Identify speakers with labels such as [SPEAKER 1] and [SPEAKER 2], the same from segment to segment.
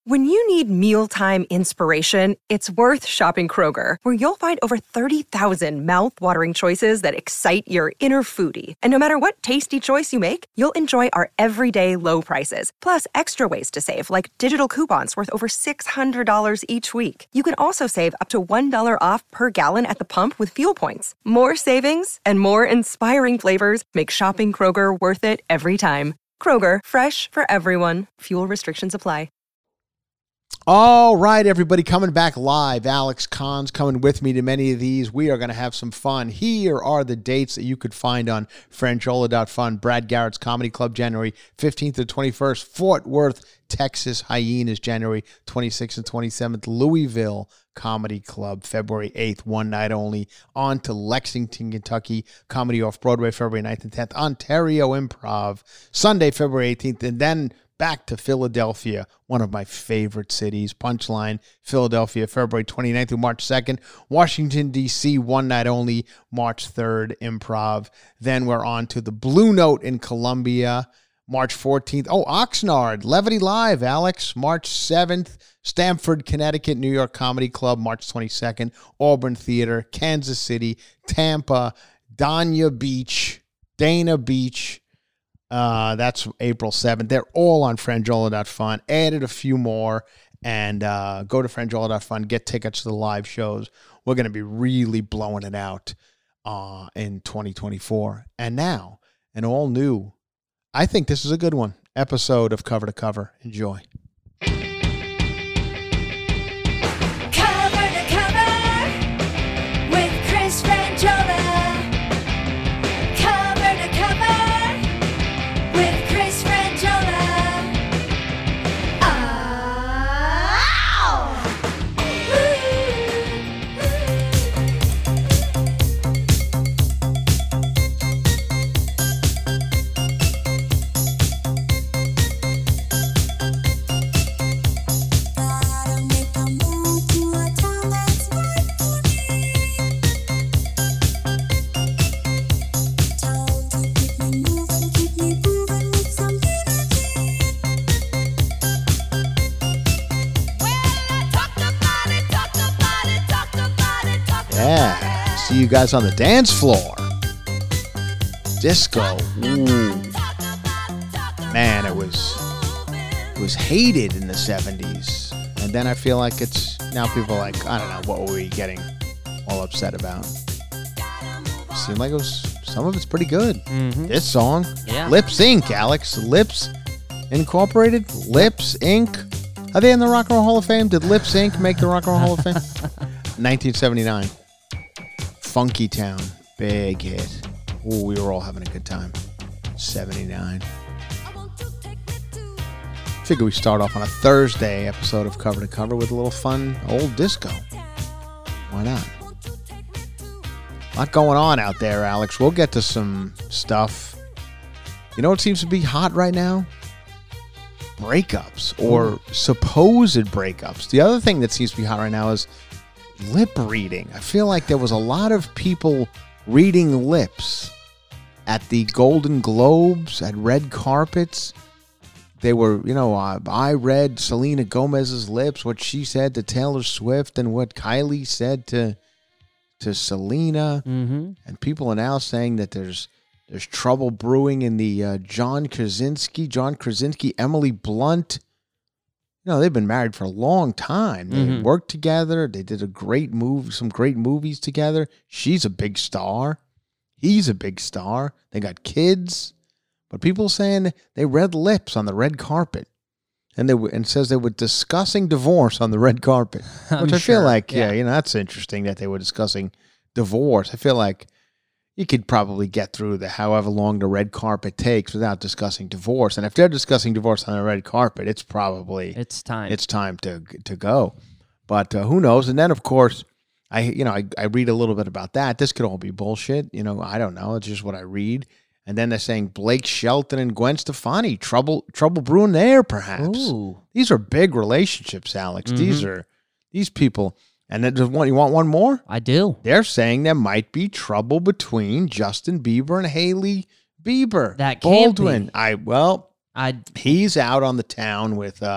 [SPEAKER 1] When you need mealtime inspiration, it's worth shopping Kroger, where you'll find over 30,000 mouth-watering choices that excite your inner foodie. And no matter what tasty choice you make, you'll enjoy our everyday low prices, plus extra ways to save, like digital coupons worth over $600 each week. You can also save up to $1 off per gallon at the pump with fuel points. More savings and more inspiring flavors make shopping Kroger worth it every time. Kroger, fresh for everyone. Fuel restrictions apply.
[SPEAKER 2] All right, everybody, coming back live. Alex Kahn's coming with me to many of these. We are going to have some fun. Here are the dates that you could find on Frangiola.fun. Brad Garrett's Comedy Club, January 15th to 21st. Fort Worth, Texas, Hyenas, January 26th and 27th. Louisville Comedy Club, February 8th, one night only. On to Lexington, Kentucky, Comedy Off-Broadway, February 9th and 10th. Ontario Improv, Sunday, February 18th. And then back to Philadelphia, one of my favorite cities. Punchline, Philadelphia, February 29th through March 2nd. Washington, D.C., one night only, March 3rd, Improv. Then we're on to the Blue Note in Columbia, March 14th. Oh, Oxnard, Levity Live, Alex, March 7th. Stamford, Connecticut, New York Comedy Club, March 22nd. Auburn Theater, Kansas City, Tampa, Dana Beach, that's April 7th. They're all on Frangiola.fun. Added a few more, and go to Frangiola.fun, get tickets to the live shows. We're going to be really blowing it out in 2024. And now, an all new, I think this is a good one, episode of Cover to Cover. Enjoy. See you guys on the dance floor. Disco. Ooh. Man, it was hated in the 70s. And then I feel like it's, now people are like, I don't know, what were we getting all upset about? Seemed like it was, some of it's pretty good. Mm-hmm. This song. Yeah. Lips Inc., Alex. Lips Incorporated? Lips Inc. Are they in the Rock and Roll Hall of Fame? Did Lips Inc. make the Rock and Roll Hall of Fame? 1979. Funky Town, big hit. Ooh, we were all having a good time. 79. Figure we start off on a Thursday episode of Cover to Cover with a little fun old disco. Why not? A lot going on out there, Alex. We'll get to some stuff. You know what seems to be hot right now? Breakups, or supposed breakups. The other thing that seems to be hot right now is lip reading. I feel like there was a lot of people reading lips at the Golden Globes, at red carpets. They were, I read Selena Gomez's lips, what she said to Taylor Swift and what Kylie said to Selena. Mm-hmm. And people are now saying that there's trouble brewing in the John Krasinski, Emily Blunt. They've been married for a long time. They worked together. They did some great movies together. She's a big star. He's a big star. They got kids. But people saying they read lips on the red carpet. And says they were discussing divorce on the red carpet. Which I feel like, that's interesting that they were discussing divorce. I feel like you could probably get through the however long the red carpet takes without discussing divorce. And if they're discussing divorce on the red carpet, it's time. It's time to go. But who knows? And then, of course, I read a little bit about that. This could all be bullshit. I don't know. It's just what I read. And then they're saying Blake Shelton and Gwen Stefani, trouble brewing there, perhaps. Ooh. These are big relationships, Alex. Mm-hmm. These people. And then you want one more?
[SPEAKER 3] I do.
[SPEAKER 2] They're saying there might be trouble between Justin Bieber and Hailey Bieber.
[SPEAKER 3] That can't Baldwin.
[SPEAKER 2] Be. He's out on the town with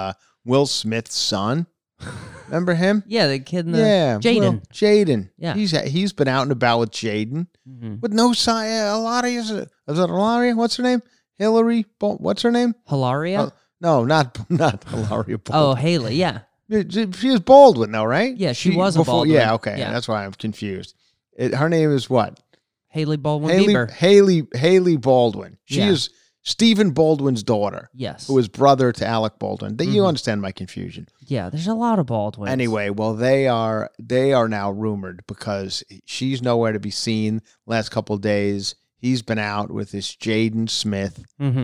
[SPEAKER 2] Will Smith's son. Remember him?
[SPEAKER 3] Yeah, the kid in the
[SPEAKER 2] Jaden. Jaden.
[SPEAKER 3] Yeah.
[SPEAKER 2] He's been out and about with Jaden.
[SPEAKER 3] Mm-hmm.
[SPEAKER 2] With no sign. Hilaria. Is it Hilaria? What's her name? Hillary. What's her name?
[SPEAKER 3] Hilaria?
[SPEAKER 2] No, not Hilaria Baldwin.
[SPEAKER 3] Oh, Haley. Yeah.
[SPEAKER 2] She was Baldwin, though, right?
[SPEAKER 3] Yeah, she was a Baldwin.
[SPEAKER 2] Yeah, okay.
[SPEAKER 3] Yeah.
[SPEAKER 2] That's why I'm confused. Her name is what?
[SPEAKER 3] Haley Baldwin Bieber.
[SPEAKER 2] Haley Baldwin. She is Stephen Baldwin's daughter.
[SPEAKER 3] Yes.
[SPEAKER 2] Who is brother to Alec Baldwin. You understand my confusion.
[SPEAKER 3] Yeah, there's a lot of Baldwins.
[SPEAKER 2] Anyway, well, they are now rumored because she's nowhere to be seen last couple of days. He's been out with this Jaden Smith,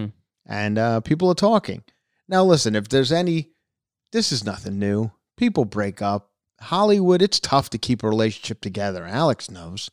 [SPEAKER 2] and people are talking. Now, listen, if there's this is nothing new. People break up. Hollywood, it's tough to keep a relationship together. Alex knows.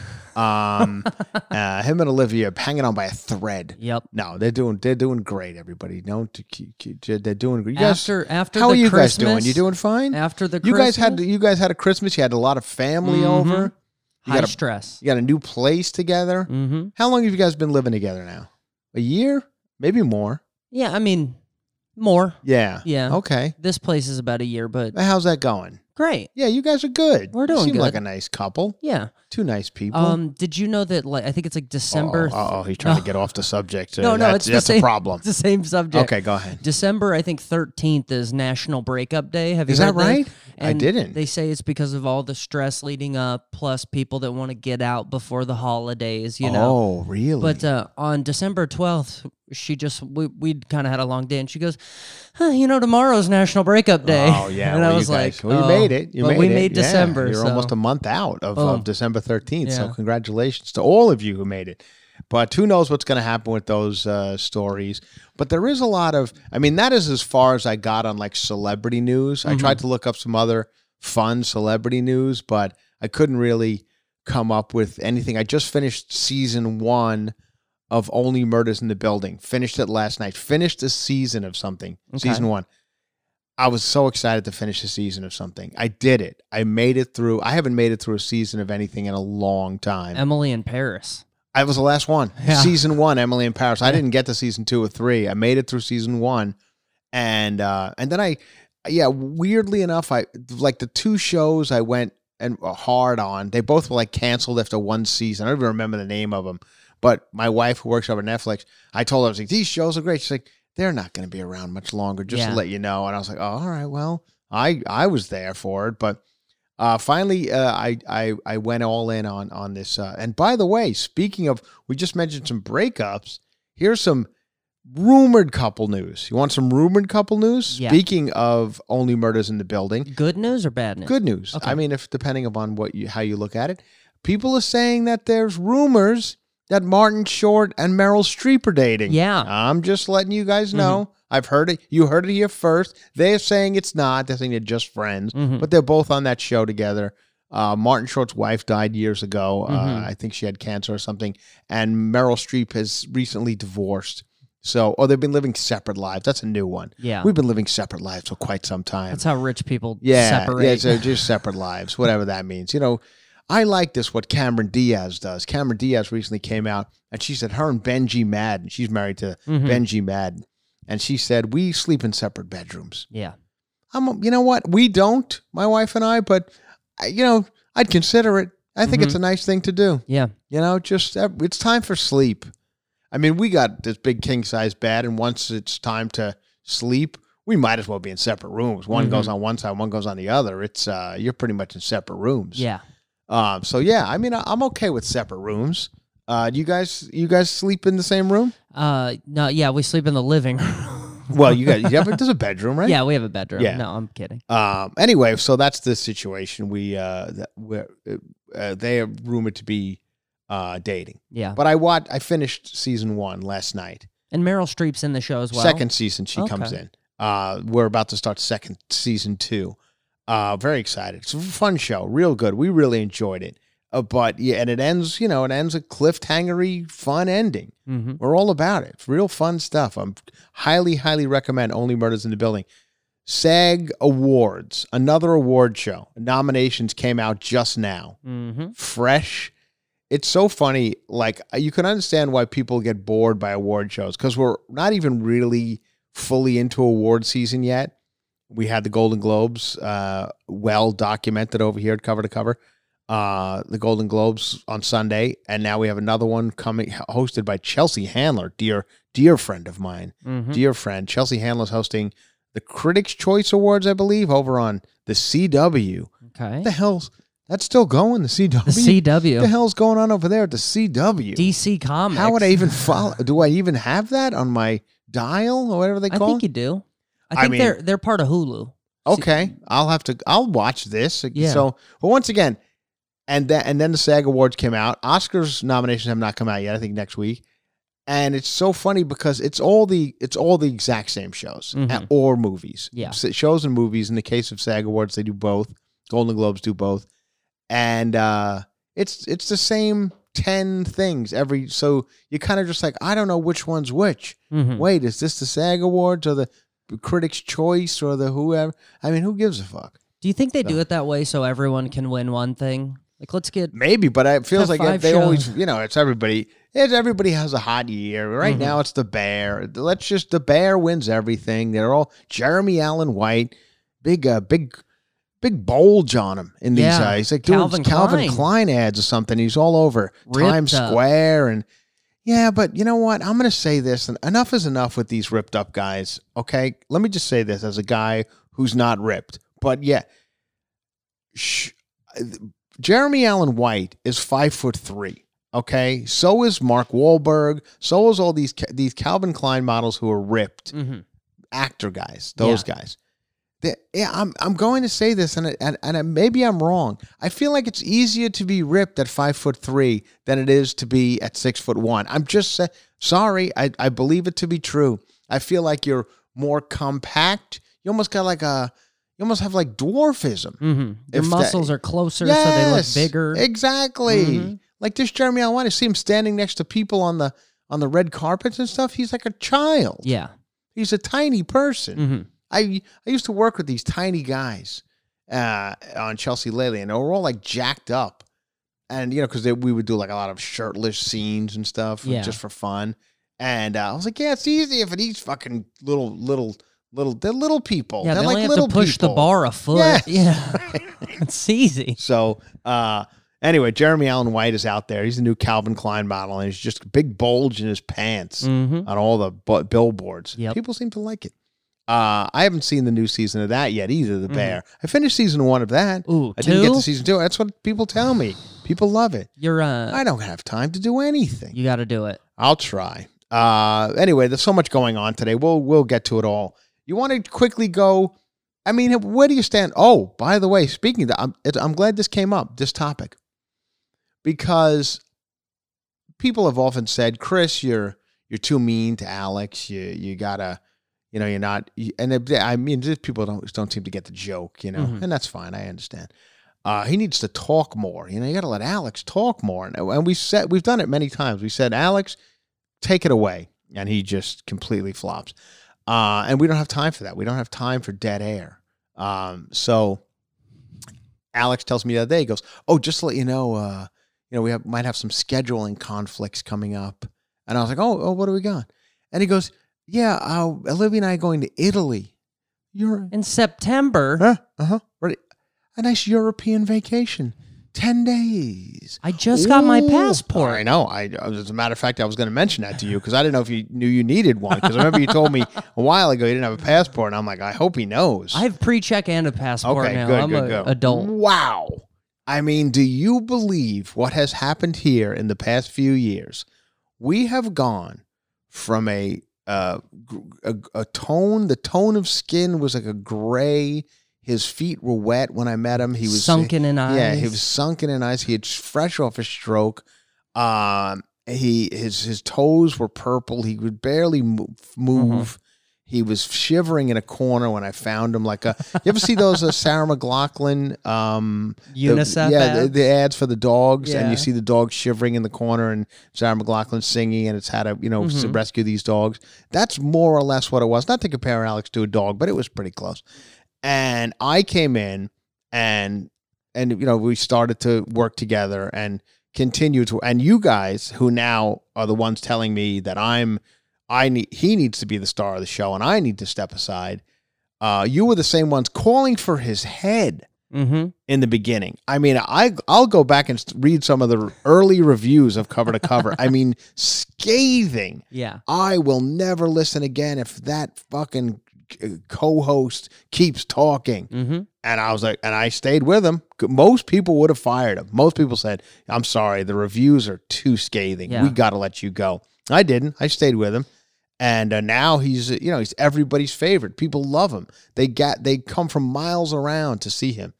[SPEAKER 2] Him and Olivia are hanging on by a thread.
[SPEAKER 3] Yep.
[SPEAKER 2] No, they're doing great. Everybody, they're doing great.
[SPEAKER 3] After
[SPEAKER 2] how are you guys doing? You doing fine?
[SPEAKER 3] After the
[SPEAKER 2] you
[SPEAKER 3] Christmas?
[SPEAKER 2] guys had a Christmas. You had a lot of family over.
[SPEAKER 3] High stress.
[SPEAKER 2] You got a new place together.
[SPEAKER 3] Mm-hmm.
[SPEAKER 2] How long have you guys been living together now? A year, maybe more.
[SPEAKER 3] Yeah, I mean, more.
[SPEAKER 2] Yeah.
[SPEAKER 3] Yeah.
[SPEAKER 2] Okay.
[SPEAKER 3] This place is about a year, but
[SPEAKER 2] How's that going?
[SPEAKER 3] great.
[SPEAKER 2] Yeah, you guys are good.
[SPEAKER 3] We're doing
[SPEAKER 2] Seem
[SPEAKER 3] good.
[SPEAKER 2] like a nice couple.
[SPEAKER 3] Yeah.
[SPEAKER 2] Two nice people.
[SPEAKER 3] Did you know that? Like, I think it's like December.
[SPEAKER 2] He's trying to get off the subject.
[SPEAKER 3] No, it's
[SPEAKER 2] that's
[SPEAKER 3] the same,
[SPEAKER 2] a problem.
[SPEAKER 3] It's the same subject.
[SPEAKER 2] Okay, go ahead.
[SPEAKER 3] December, I think 13th is National Breakup Day. Have you
[SPEAKER 2] Is
[SPEAKER 3] heard
[SPEAKER 2] that right? I
[SPEAKER 3] And
[SPEAKER 2] didn't.
[SPEAKER 3] They say it's because of all the stress leading up, plus people that want to get out before the holidays. You know.
[SPEAKER 2] Oh, really?
[SPEAKER 3] But on December 12th, we kind of had a long day, and she goes, tomorrow's National Breakup Day.
[SPEAKER 2] Oh, yeah.
[SPEAKER 3] And I was like,
[SPEAKER 2] you made it.
[SPEAKER 3] we made December.
[SPEAKER 2] You're
[SPEAKER 3] so.
[SPEAKER 2] almost a month out of December 13th. So
[SPEAKER 3] Yeah.
[SPEAKER 2] congratulations to all of you who made it. But who knows what's going to happen with those stories. But there is a lot of, that is as far as I got on like celebrity news. I tried to look up some other fun celebrity news, but I couldn't really come up with anything. I just finished season 1 of Only Murders in the Building. Finished it last night. Finished a season of something.
[SPEAKER 3] Okay.
[SPEAKER 2] Season 1. I was so excited to finish a season of something. I did it. I made it through. I haven't made it through a season of anything in a long time.
[SPEAKER 3] Emily in Paris.
[SPEAKER 2] I was the last one.
[SPEAKER 3] Yeah.
[SPEAKER 2] Season 1, Emily in Paris. I didn't get to season 2 or 3. I made it through season 1. And then weirdly enough, I like the 2 shows I went and hard on. They both were like canceled after 1 season. I don't even remember the name of them. But my wife, who works over at Netflix, I told her, I was like, these shows are great. She's like, they're not going to be around much longer, just to let you know. And I was like, oh, all right, well, I was there for it. But finally, I went all in on this. And by the way, speaking of, we just mentioned some breakups. Here's some rumored couple news. You want some rumored couple news?
[SPEAKER 3] Yeah.
[SPEAKER 2] Speaking of Only Murders in the Building.
[SPEAKER 3] Good news or bad news?
[SPEAKER 2] Good news.
[SPEAKER 3] Okay.
[SPEAKER 2] If depending upon how you look at it, people are saying that there's rumors that Martin Short and Meryl Streep are dating.
[SPEAKER 3] Yeah.
[SPEAKER 2] I'm just letting you guys know. I've heard it. You heard it here first. They're saying it's not. They're saying they're just friends, but they're both on that show together. Martin Short's wife died years ago. I think she had cancer or something. And Meryl Streep has recently divorced. So, they've been living separate lives. That's a new one.
[SPEAKER 3] Yeah.
[SPEAKER 2] We've been living separate lives for quite some time.
[SPEAKER 3] That's how rich people
[SPEAKER 2] separate.
[SPEAKER 3] separate.
[SPEAKER 2] So just separate lives, whatever that means. I like this, what Cameron Diaz does. Cameron Diaz recently came out, and she said her and Benji Madden, she's married to Benji Madden, and she said, we sleep in separate bedrooms.
[SPEAKER 3] Yeah.
[SPEAKER 2] You know what? We don't, my wife and I, but, I'd consider it. I think it's a nice thing to do.
[SPEAKER 3] Yeah.
[SPEAKER 2] It's time for sleep. We got this big king-size bed, and once it's time to sleep, we might as well be in separate rooms. One goes on one side, one goes on the other. It's you're pretty much in separate rooms.
[SPEAKER 3] Yeah.
[SPEAKER 2] I'm okay with separate rooms. You guys sleep in the same room?
[SPEAKER 3] No, yeah, we sleep in the living room.
[SPEAKER 2] Well, there's a bedroom, right?
[SPEAKER 3] Yeah, we have a bedroom.
[SPEAKER 2] Yeah.
[SPEAKER 3] No, I'm kidding.
[SPEAKER 2] Anyway, so that's the situation. They are rumored to be dating.
[SPEAKER 3] Yeah.
[SPEAKER 2] But I finished season 1 last night.
[SPEAKER 3] And Meryl Streep's in the show as well.
[SPEAKER 2] Second season she comes in. We're about to start season 2. Very excited. It's a fun show, real good. We really enjoyed it. But yeah, and it ends a cliffhangery, fun ending. We're all about it. It's real fun stuff. I'm highly, highly recommend Only Murders in the Building. SAG Awards, another award show. Nominations came out just now. Fresh. It's so funny. Like, you can understand why people get bored by award shows, because we're not even really fully into award season yet. we had the Golden Globes well documented over here at Cover to Cover. The Golden Globes on Sunday, and now we have another one coming, hosted by Chelsea Handler, dear friend of mine, dear friend. Chelsea Handler's hosting the Critics' Choice Awards, I believe, over on the CW.
[SPEAKER 3] Okay.
[SPEAKER 2] What the hell's that's still going? The CW.
[SPEAKER 3] The CW.
[SPEAKER 2] What the hell's going on over there at the CW?
[SPEAKER 3] DC Comics.
[SPEAKER 2] How would I even follow? Do I even have that on my dial or whatever they call it?
[SPEAKER 3] I think you do. I think they're part of Hulu.
[SPEAKER 2] Okay, I'll watch this.
[SPEAKER 3] Yeah.
[SPEAKER 2] So, well, once again, and then the SAG Awards came out. Oscars nominations have not come out yet. I think next week. And it's so funny because it's all the exact same shows or movies.
[SPEAKER 3] Yeah.
[SPEAKER 2] Shows and movies. In the case of SAG Awards, they do both. Golden Globes do both. And it's the same 10 things every. So you're kind of just like, I don't know which one's which. Wait, is this the SAG Awards or the Critics' Choice or the whoever? I mean, who gives a fuck?
[SPEAKER 3] Do you think they do it that way so everyone can win one thing? Like, let's get
[SPEAKER 2] maybe, but it feels like they
[SPEAKER 3] shows.
[SPEAKER 2] always, it's everybody. Everybody has a hot year. Right now, it's the Bear. The Bear wins everything. They're all Jeremy Allen White, big bulge on him in these eyes. He's like doing Calvin Klein ads or something. He's all over Times Square and yeah. But you know what? I'm going to say this, and enough is enough with these ripped up guys. Okay, let me just say this as a guy who's not ripped, but yeah. Jeremy Allen White is 5'3". Okay, so is Mark Wahlberg. So is all these Calvin Klein models who are ripped, actor guys. Those guys. I'm going to say this, and maybe I'm wrong. I feel like it's easier to be ripped at 5'3" than it is to be at 6'1". I'm just sorry. I believe it to be true. I feel like you're more compact. You almost got like you almost have like dwarfism.
[SPEAKER 3] Your muscles are closer, so they look bigger.
[SPEAKER 2] Exactly. Like this Jeremy Allen White, I see him standing next to people on the red carpets and stuff. He's like a child.
[SPEAKER 3] Yeah.
[SPEAKER 2] He's a tiny person. I used to work with these tiny guys on Chelsea lately, and they were all like jacked up. And, because we would do like a lot of shirtless scenes and stuff just for fun. And I was like, yeah, it's easy for these fucking they're little people.
[SPEAKER 3] Yeah,
[SPEAKER 2] they're
[SPEAKER 3] they
[SPEAKER 2] like
[SPEAKER 3] only have
[SPEAKER 2] little
[SPEAKER 3] to push
[SPEAKER 2] people.
[SPEAKER 3] the bar a foot.
[SPEAKER 2] Yes.
[SPEAKER 3] Yeah. It's easy.
[SPEAKER 2] So, anyway, Jeremy Allen White is out there. He's the new Calvin Klein model, and he's just a big bulge in his pants on all the billboards.
[SPEAKER 3] Yep.
[SPEAKER 2] People seem to like it. I haven't seen the new season of that yet either, The Bear. I finished season 1 of that.
[SPEAKER 3] Ooh,
[SPEAKER 2] I didn't get to season 2. That's what people tell me. People love it. I don't have time to do anything.
[SPEAKER 3] You got to do it.
[SPEAKER 2] I'll try. Anyway, there's so much going on today. We'll get to it all. You want to quickly go, I mean, where do you stand? Oh, by the way, speaking of that, I'm glad this came up, this topic, because people have often said, Chris, you're too mean to Alex. You gotta, you're not, I mean, just people don't seem to get the joke, and that's fine. I understand. He needs to talk more. You got to let Alex talk more. And we've done it many times. We said, Alex, take it away. And he just completely flops. And we don't have time for that. We don't have time for dead air. So Alex tells me the other day, he goes, oh, just to let you know, we might have some scheduling conflicts coming up. And I was like, oh, what do we got? And he goes, yeah, Olivia and I are going to Italy.
[SPEAKER 3] In September?
[SPEAKER 2] Right. A nice European vacation. 10 days.
[SPEAKER 3] I just got my passport.
[SPEAKER 2] I know. As a matter of fact, I was going to mention that to you because I didn't know if you knew you needed one. Because I remember you told me a while ago you didn't have a passport. And I'm like, I hope he knows.
[SPEAKER 3] I have pre-check and a passport now.
[SPEAKER 2] Good,
[SPEAKER 3] I'm an adult.
[SPEAKER 2] Wow. I mean, do you believe what has happened here in the past few years? We have gone from a tone. The tone of skin was like a gray. His feet were wet when I met him. He was
[SPEAKER 3] sunken in eyes.
[SPEAKER 2] Yeah, he was sunken in eyes. He had fresh off a stroke. His toes were purple. He could barely move. He was shivering in a corner when I found him. You ever see those Sarah McLachlan
[SPEAKER 3] UNICEF ads?
[SPEAKER 2] The ads for the dogs, and you see the dog shivering in the corner, and Sarah McLachlan singing, and it's how to rescue these dogs. That's more or less what it was. Not to compare Alex to a dog, but it was pretty close. And I came in and we started to work together and continue to, and you guys who now are the ones telling me that he needs to be the star of the show and I need to step aside. you were the same ones calling for his head
[SPEAKER 3] Mm-hmm.
[SPEAKER 2] in the beginning. I mean, I'll go back and read some of the early reviews of Cover to Cover. I mean, scathing.
[SPEAKER 3] Yeah.
[SPEAKER 2] I will never listen again if that fucking co-host keeps talking.
[SPEAKER 3] Mm-hmm.
[SPEAKER 2] And I was like, and I stayed with him. Most people would have fired him. Most people said, I'm sorry, the reviews are too scathing.
[SPEAKER 3] Yeah.
[SPEAKER 2] We got to let you go. I didn't. I stayed with him. And now he's everybody's favorite. People love him. They come from miles around to see him.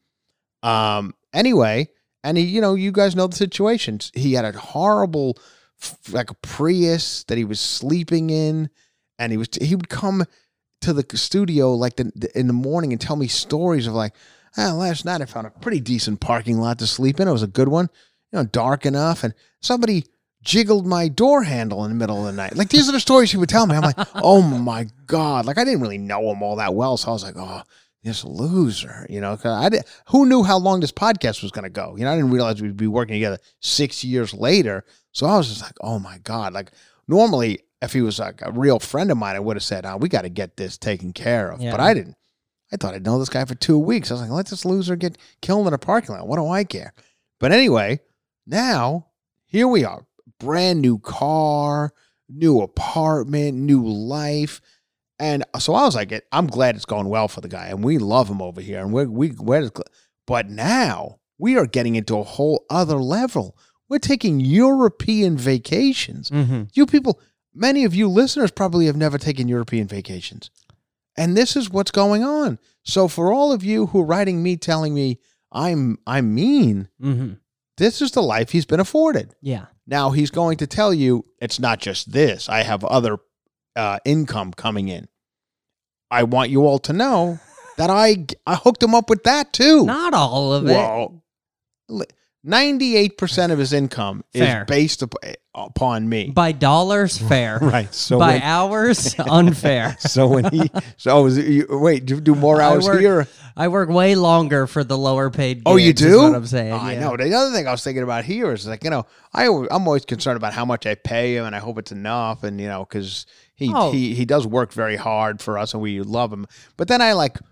[SPEAKER 2] Anyway, and he, you guys know the situations. He had a horrible, like a Prius that he was sleeping in, and he would come to the studio like in the morning and tell me stories of like, last night I found a pretty decent parking lot to sleep in. It was a good one, dark enough, and somebody jiggled my door handle in the middle of the night. Like, these are the stories he would tell me. I'm like, oh my God. Like, I didn't really know him all that well. So I was like, oh, this loser, 'cause who knew how long this podcast was going to go? I didn't realize we'd be working together 6 years later. So I was just like, oh my God. Like, normally if he was like a real friend of mine, I would have said, we got to get this taken care of.
[SPEAKER 3] Yeah.
[SPEAKER 2] But I didn't. I thought I'd know this guy for 2 weeks. I was like, let this loser get killed in a parking lot. What do I care? But anyway, now here we are. Brand new car, new apartment, new life. And so I was like, I'm glad it's going well for the guy. And we love him over here. And but now we are getting into a whole other level. We're taking European vacations.
[SPEAKER 3] Mm-hmm.
[SPEAKER 2] You people, many of you listeners probably have never taken European vacations. And this is what's going on. So for all of you who are writing me, telling me I'm mean,
[SPEAKER 3] Mm-hmm.
[SPEAKER 2] this is the life he's been afforded.
[SPEAKER 3] Yeah.
[SPEAKER 2] Now he's going to tell you it's not just this. I have other income coming in. I want you all to know that I hooked him up with that too.
[SPEAKER 3] Not all of it.
[SPEAKER 2] Well, 98% of his income
[SPEAKER 3] Fair.
[SPEAKER 2] is based upon me.
[SPEAKER 3] By dollars, fair.
[SPEAKER 2] Right. So
[SPEAKER 3] By hours, unfair.
[SPEAKER 2] wait, do more hours here?
[SPEAKER 3] I work way longer for the lower paid gigs.
[SPEAKER 2] Oh, you do?
[SPEAKER 3] Is what I'm saying.
[SPEAKER 2] Oh, I
[SPEAKER 3] yeah.
[SPEAKER 2] know. The other thing I was thinking about here is like, I'm always concerned about how much I pay him, and I hope it's enough, and because he does work very hard for us, and we love him. But then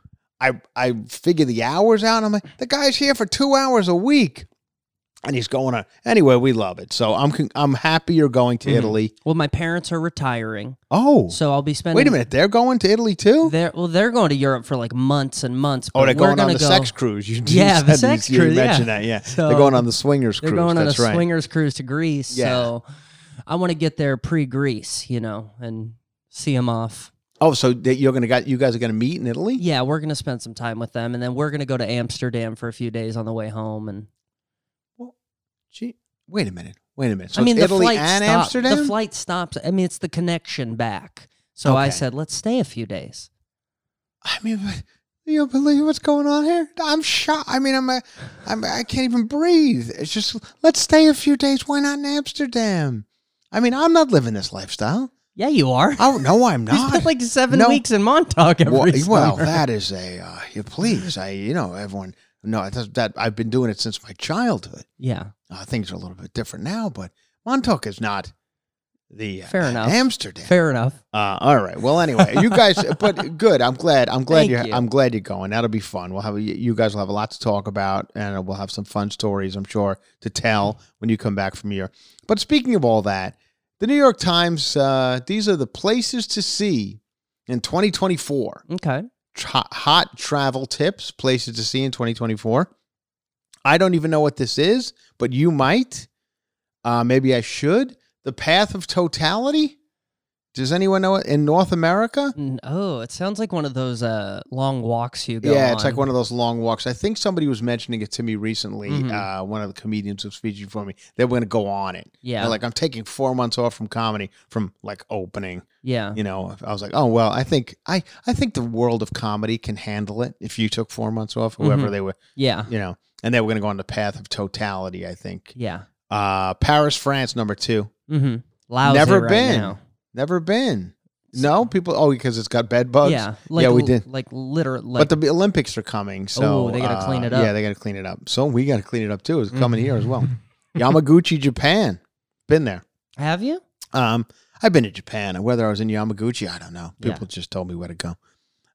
[SPEAKER 2] I figure the hours out, and I'm like, the guy's here for 2 hours a week. And he's going on. Anyway, we love it. So I'm happy you're going to Italy.
[SPEAKER 3] Well, my parents are retiring.
[SPEAKER 2] Oh.
[SPEAKER 3] So I'll be spending...
[SPEAKER 2] Wait a minute. They're going to Italy too?
[SPEAKER 3] They're going to Europe for like months and months.
[SPEAKER 2] Oh, they're going on the sex cruise. You
[SPEAKER 3] the sex
[SPEAKER 2] you
[SPEAKER 3] cruise.
[SPEAKER 2] mentioned that, yeah.
[SPEAKER 3] So
[SPEAKER 2] they're going on the swingers cruise.
[SPEAKER 3] They're going on
[SPEAKER 2] That's
[SPEAKER 3] a
[SPEAKER 2] right.
[SPEAKER 3] swingers cruise to Greece.
[SPEAKER 2] Yeah.
[SPEAKER 3] So I want to get there pre-Greece, and see them off.
[SPEAKER 2] Oh, so you guys are going to meet in Italy?
[SPEAKER 3] Yeah, we're going to spend some time with them. And then we're going to go to Amsterdam for a few days on the way home. And
[SPEAKER 2] Gee, wait a minute. So
[SPEAKER 3] I mean,
[SPEAKER 2] it's Italy
[SPEAKER 3] the flight
[SPEAKER 2] and
[SPEAKER 3] stops.
[SPEAKER 2] Amsterdam?
[SPEAKER 3] The flight stops. I mean, it's the connection back. So I
[SPEAKER 2] Okay.
[SPEAKER 3] said, let's stay a few days.
[SPEAKER 2] I mean, you don't believe what's going on here? I'm shocked. I mean, I can't even breathe. It's just, let's stay a few days. Why not in Amsterdam? I mean, I'm not living this lifestyle.
[SPEAKER 3] Yeah, you are.
[SPEAKER 2] Oh, no, I'm
[SPEAKER 3] You
[SPEAKER 2] not.
[SPEAKER 3] spent like 7
[SPEAKER 2] No.
[SPEAKER 3] weeks in Montauk every
[SPEAKER 2] Well,
[SPEAKER 3] summer.
[SPEAKER 2] that is please, everyone, no, that I've been doing it since my childhood.
[SPEAKER 3] Yeah.
[SPEAKER 2] Things are a little bit different now, but Montauk is not the
[SPEAKER 3] Fair enough.
[SPEAKER 2] Amsterdam.
[SPEAKER 3] Fair enough.
[SPEAKER 2] All right. Well, anyway, you guys, but good. I'm glad
[SPEAKER 3] Thank
[SPEAKER 2] you're
[SPEAKER 3] you.
[SPEAKER 2] I'm glad you're going. That'll be fun. You guys will have a lot to talk about, and we'll have some fun stories, I'm sure, to tell when you come back from here. But speaking of all that, the New York Times, these are the places to see in 2024.
[SPEAKER 3] Okay.
[SPEAKER 2] Hot travel tips, places to see in 2024. I don't even know what this is, but you might. Maybe I should. The Path of Totality. Does anyone know it? In North America?
[SPEAKER 3] Oh, it sounds like one of those long walks you go
[SPEAKER 2] Yeah,
[SPEAKER 3] on.
[SPEAKER 2] it's like one of those long walks. I think somebody was mentioning it to me recently.
[SPEAKER 3] Mhm.
[SPEAKER 2] One of the comedians was featuring for me. They were going to go on it.
[SPEAKER 3] Yeah.
[SPEAKER 2] They're like, I'm taking 4 months off from comedy, from like opening.
[SPEAKER 3] Yeah.
[SPEAKER 2] I was like, oh well, I think the world of comedy can handle it if you took 4 months off, whoever they were.
[SPEAKER 3] Yeah.
[SPEAKER 2] And they were going to go on the Path of Totality. I think.
[SPEAKER 3] Yeah.
[SPEAKER 2] Paris, France, number 2.
[SPEAKER 3] Mm-hmm. Lousy
[SPEAKER 2] Never
[SPEAKER 3] right
[SPEAKER 2] been.
[SPEAKER 3] now.
[SPEAKER 2] Never been. No, people. Oh, because it's got bed bugs.
[SPEAKER 3] Yeah.
[SPEAKER 2] Yeah, we did.
[SPEAKER 3] Like literally.
[SPEAKER 2] But the Olympics are coming, so
[SPEAKER 3] they gotta clean it up.
[SPEAKER 2] Yeah, they got to clean it up. So we got to clean it up too. It's coming here as well. Yamaguchi, Japan. Been there.
[SPEAKER 3] Have you?
[SPEAKER 2] I've been to Japan. Whether I was in Yamaguchi, I don't know.
[SPEAKER 3] Yeah.
[SPEAKER 2] People just told me where to go.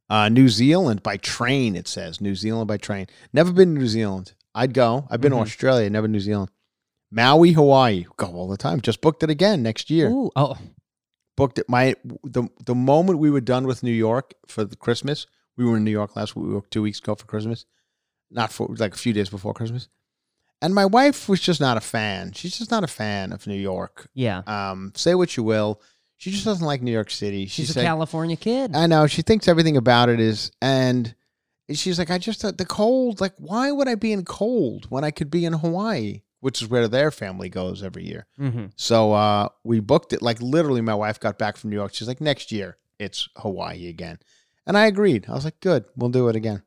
[SPEAKER 2] New Zealand by train, it says. New Zealand by train. Never been to New Zealand. I'd go. I've been to Australia, never New Zealand. Maui, Hawaii. Go all the time. Just booked it again next year.
[SPEAKER 3] Ooh, oh,
[SPEAKER 2] Booked it. The moment we were done with New York for the Christmas, we were in New York last week. We were 2 weeks ago for Christmas. Not for, like a few days before Christmas. And my wife was just not a fan. She's just not a fan of New York.
[SPEAKER 3] yeah.
[SPEAKER 2] Say what you will. She just doesn't like New York City.
[SPEAKER 3] She's a California kid.
[SPEAKER 2] I know. She thinks everything about it is, and she's like, I just, the cold, like, why would I be in cold when I could be in Hawaii, which is where their family goes every year.
[SPEAKER 3] Mm-hmm.
[SPEAKER 2] So we booked it, like literally my wife got back from New York. She's like, next year it's Hawaii again. And I agreed. I was like, good, we'll do it again.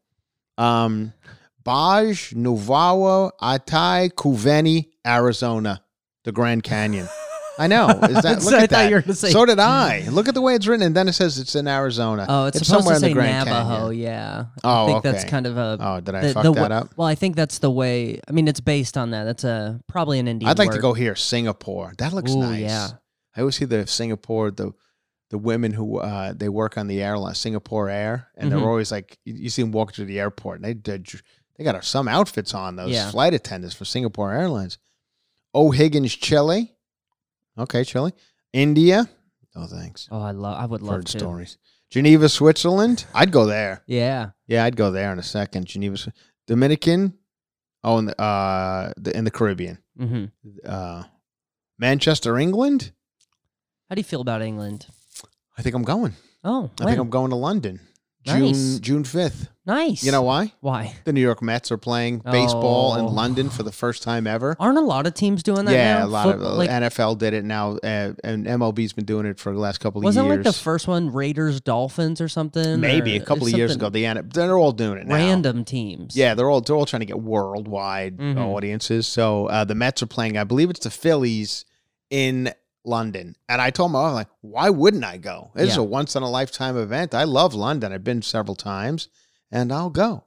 [SPEAKER 2] Baj, Nuvawa, Atai, Kuveni, Arizona, the Grand Canyon. I know. Is that, look
[SPEAKER 3] I
[SPEAKER 2] at
[SPEAKER 3] thought
[SPEAKER 2] that.
[SPEAKER 3] you were gonna say-
[SPEAKER 2] So did I. Look at the way it's written, and then it says it's in Arizona.
[SPEAKER 3] Oh, it's supposed
[SPEAKER 2] somewhere
[SPEAKER 3] to say
[SPEAKER 2] in the Grand
[SPEAKER 3] Navajo,
[SPEAKER 2] Canyon.
[SPEAKER 3] yeah.
[SPEAKER 2] Oh,
[SPEAKER 3] I think that's
[SPEAKER 2] okay.
[SPEAKER 3] kind of a...
[SPEAKER 2] Oh, did I fuck that up?
[SPEAKER 3] Well, I think that's the way... I mean, it's based on that. That's probably an Indian
[SPEAKER 2] I'd like to
[SPEAKER 3] word.
[SPEAKER 2] go here, Singapore. That looks
[SPEAKER 3] Ooh,
[SPEAKER 2] nice.
[SPEAKER 3] yeah.
[SPEAKER 2] I always see the Singapore, the women who they work on the airline, Singapore Air, and they're always like, you see them walking through the airport, and they got some outfits on, those flight attendants for Singapore Airlines. O'Higgins, Chile. Okay, Chile. India. Oh, thanks.
[SPEAKER 3] Oh, I would love
[SPEAKER 2] Heard
[SPEAKER 3] to.
[SPEAKER 2] stories. Geneva, Switzerland. I'd go there.
[SPEAKER 3] Yeah.
[SPEAKER 2] Yeah, I'd go there in a second. Geneva, Dominican. Oh, in the Caribbean.
[SPEAKER 3] Mm-hmm.
[SPEAKER 2] Manchester, England.
[SPEAKER 3] How do you feel about England?
[SPEAKER 2] I think I'm going.
[SPEAKER 3] Oh,
[SPEAKER 2] I think I'm going to London.
[SPEAKER 3] Nice.
[SPEAKER 2] June 5th.
[SPEAKER 3] Nice.
[SPEAKER 2] You know why?
[SPEAKER 3] Why?
[SPEAKER 2] The New York Mets are playing baseball in
[SPEAKER 3] Oh.
[SPEAKER 2] London for the first time ever.
[SPEAKER 3] Aren't a lot of teams doing that
[SPEAKER 2] Yeah,
[SPEAKER 3] now?
[SPEAKER 2] a lot of
[SPEAKER 3] like,
[SPEAKER 2] NFL did it now, and MLB's been doing it for the last couple of
[SPEAKER 3] wasn't
[SPEAKER 2] years.
[SPEAKER 3] like the first one Raiders, Dolphins, or something?
[SPEAKER 2] Maybe
[SPEAKER 3] Or
[SPEAKER 2] a couple of years ago.
[SPEAKER 3] something-
[SPEAKER 2] They're all doing it now.
[SPEAKER 3] Random teams.
[SPEAKER 2] Yeah, they're all trying to get worldwide audiences. So the Mets are playing. I believe it's the Phillies in London, and I told my wife, like, why wouldn't I go? This is a once in a lifetime event. I love London. I've been several times, and I'll go.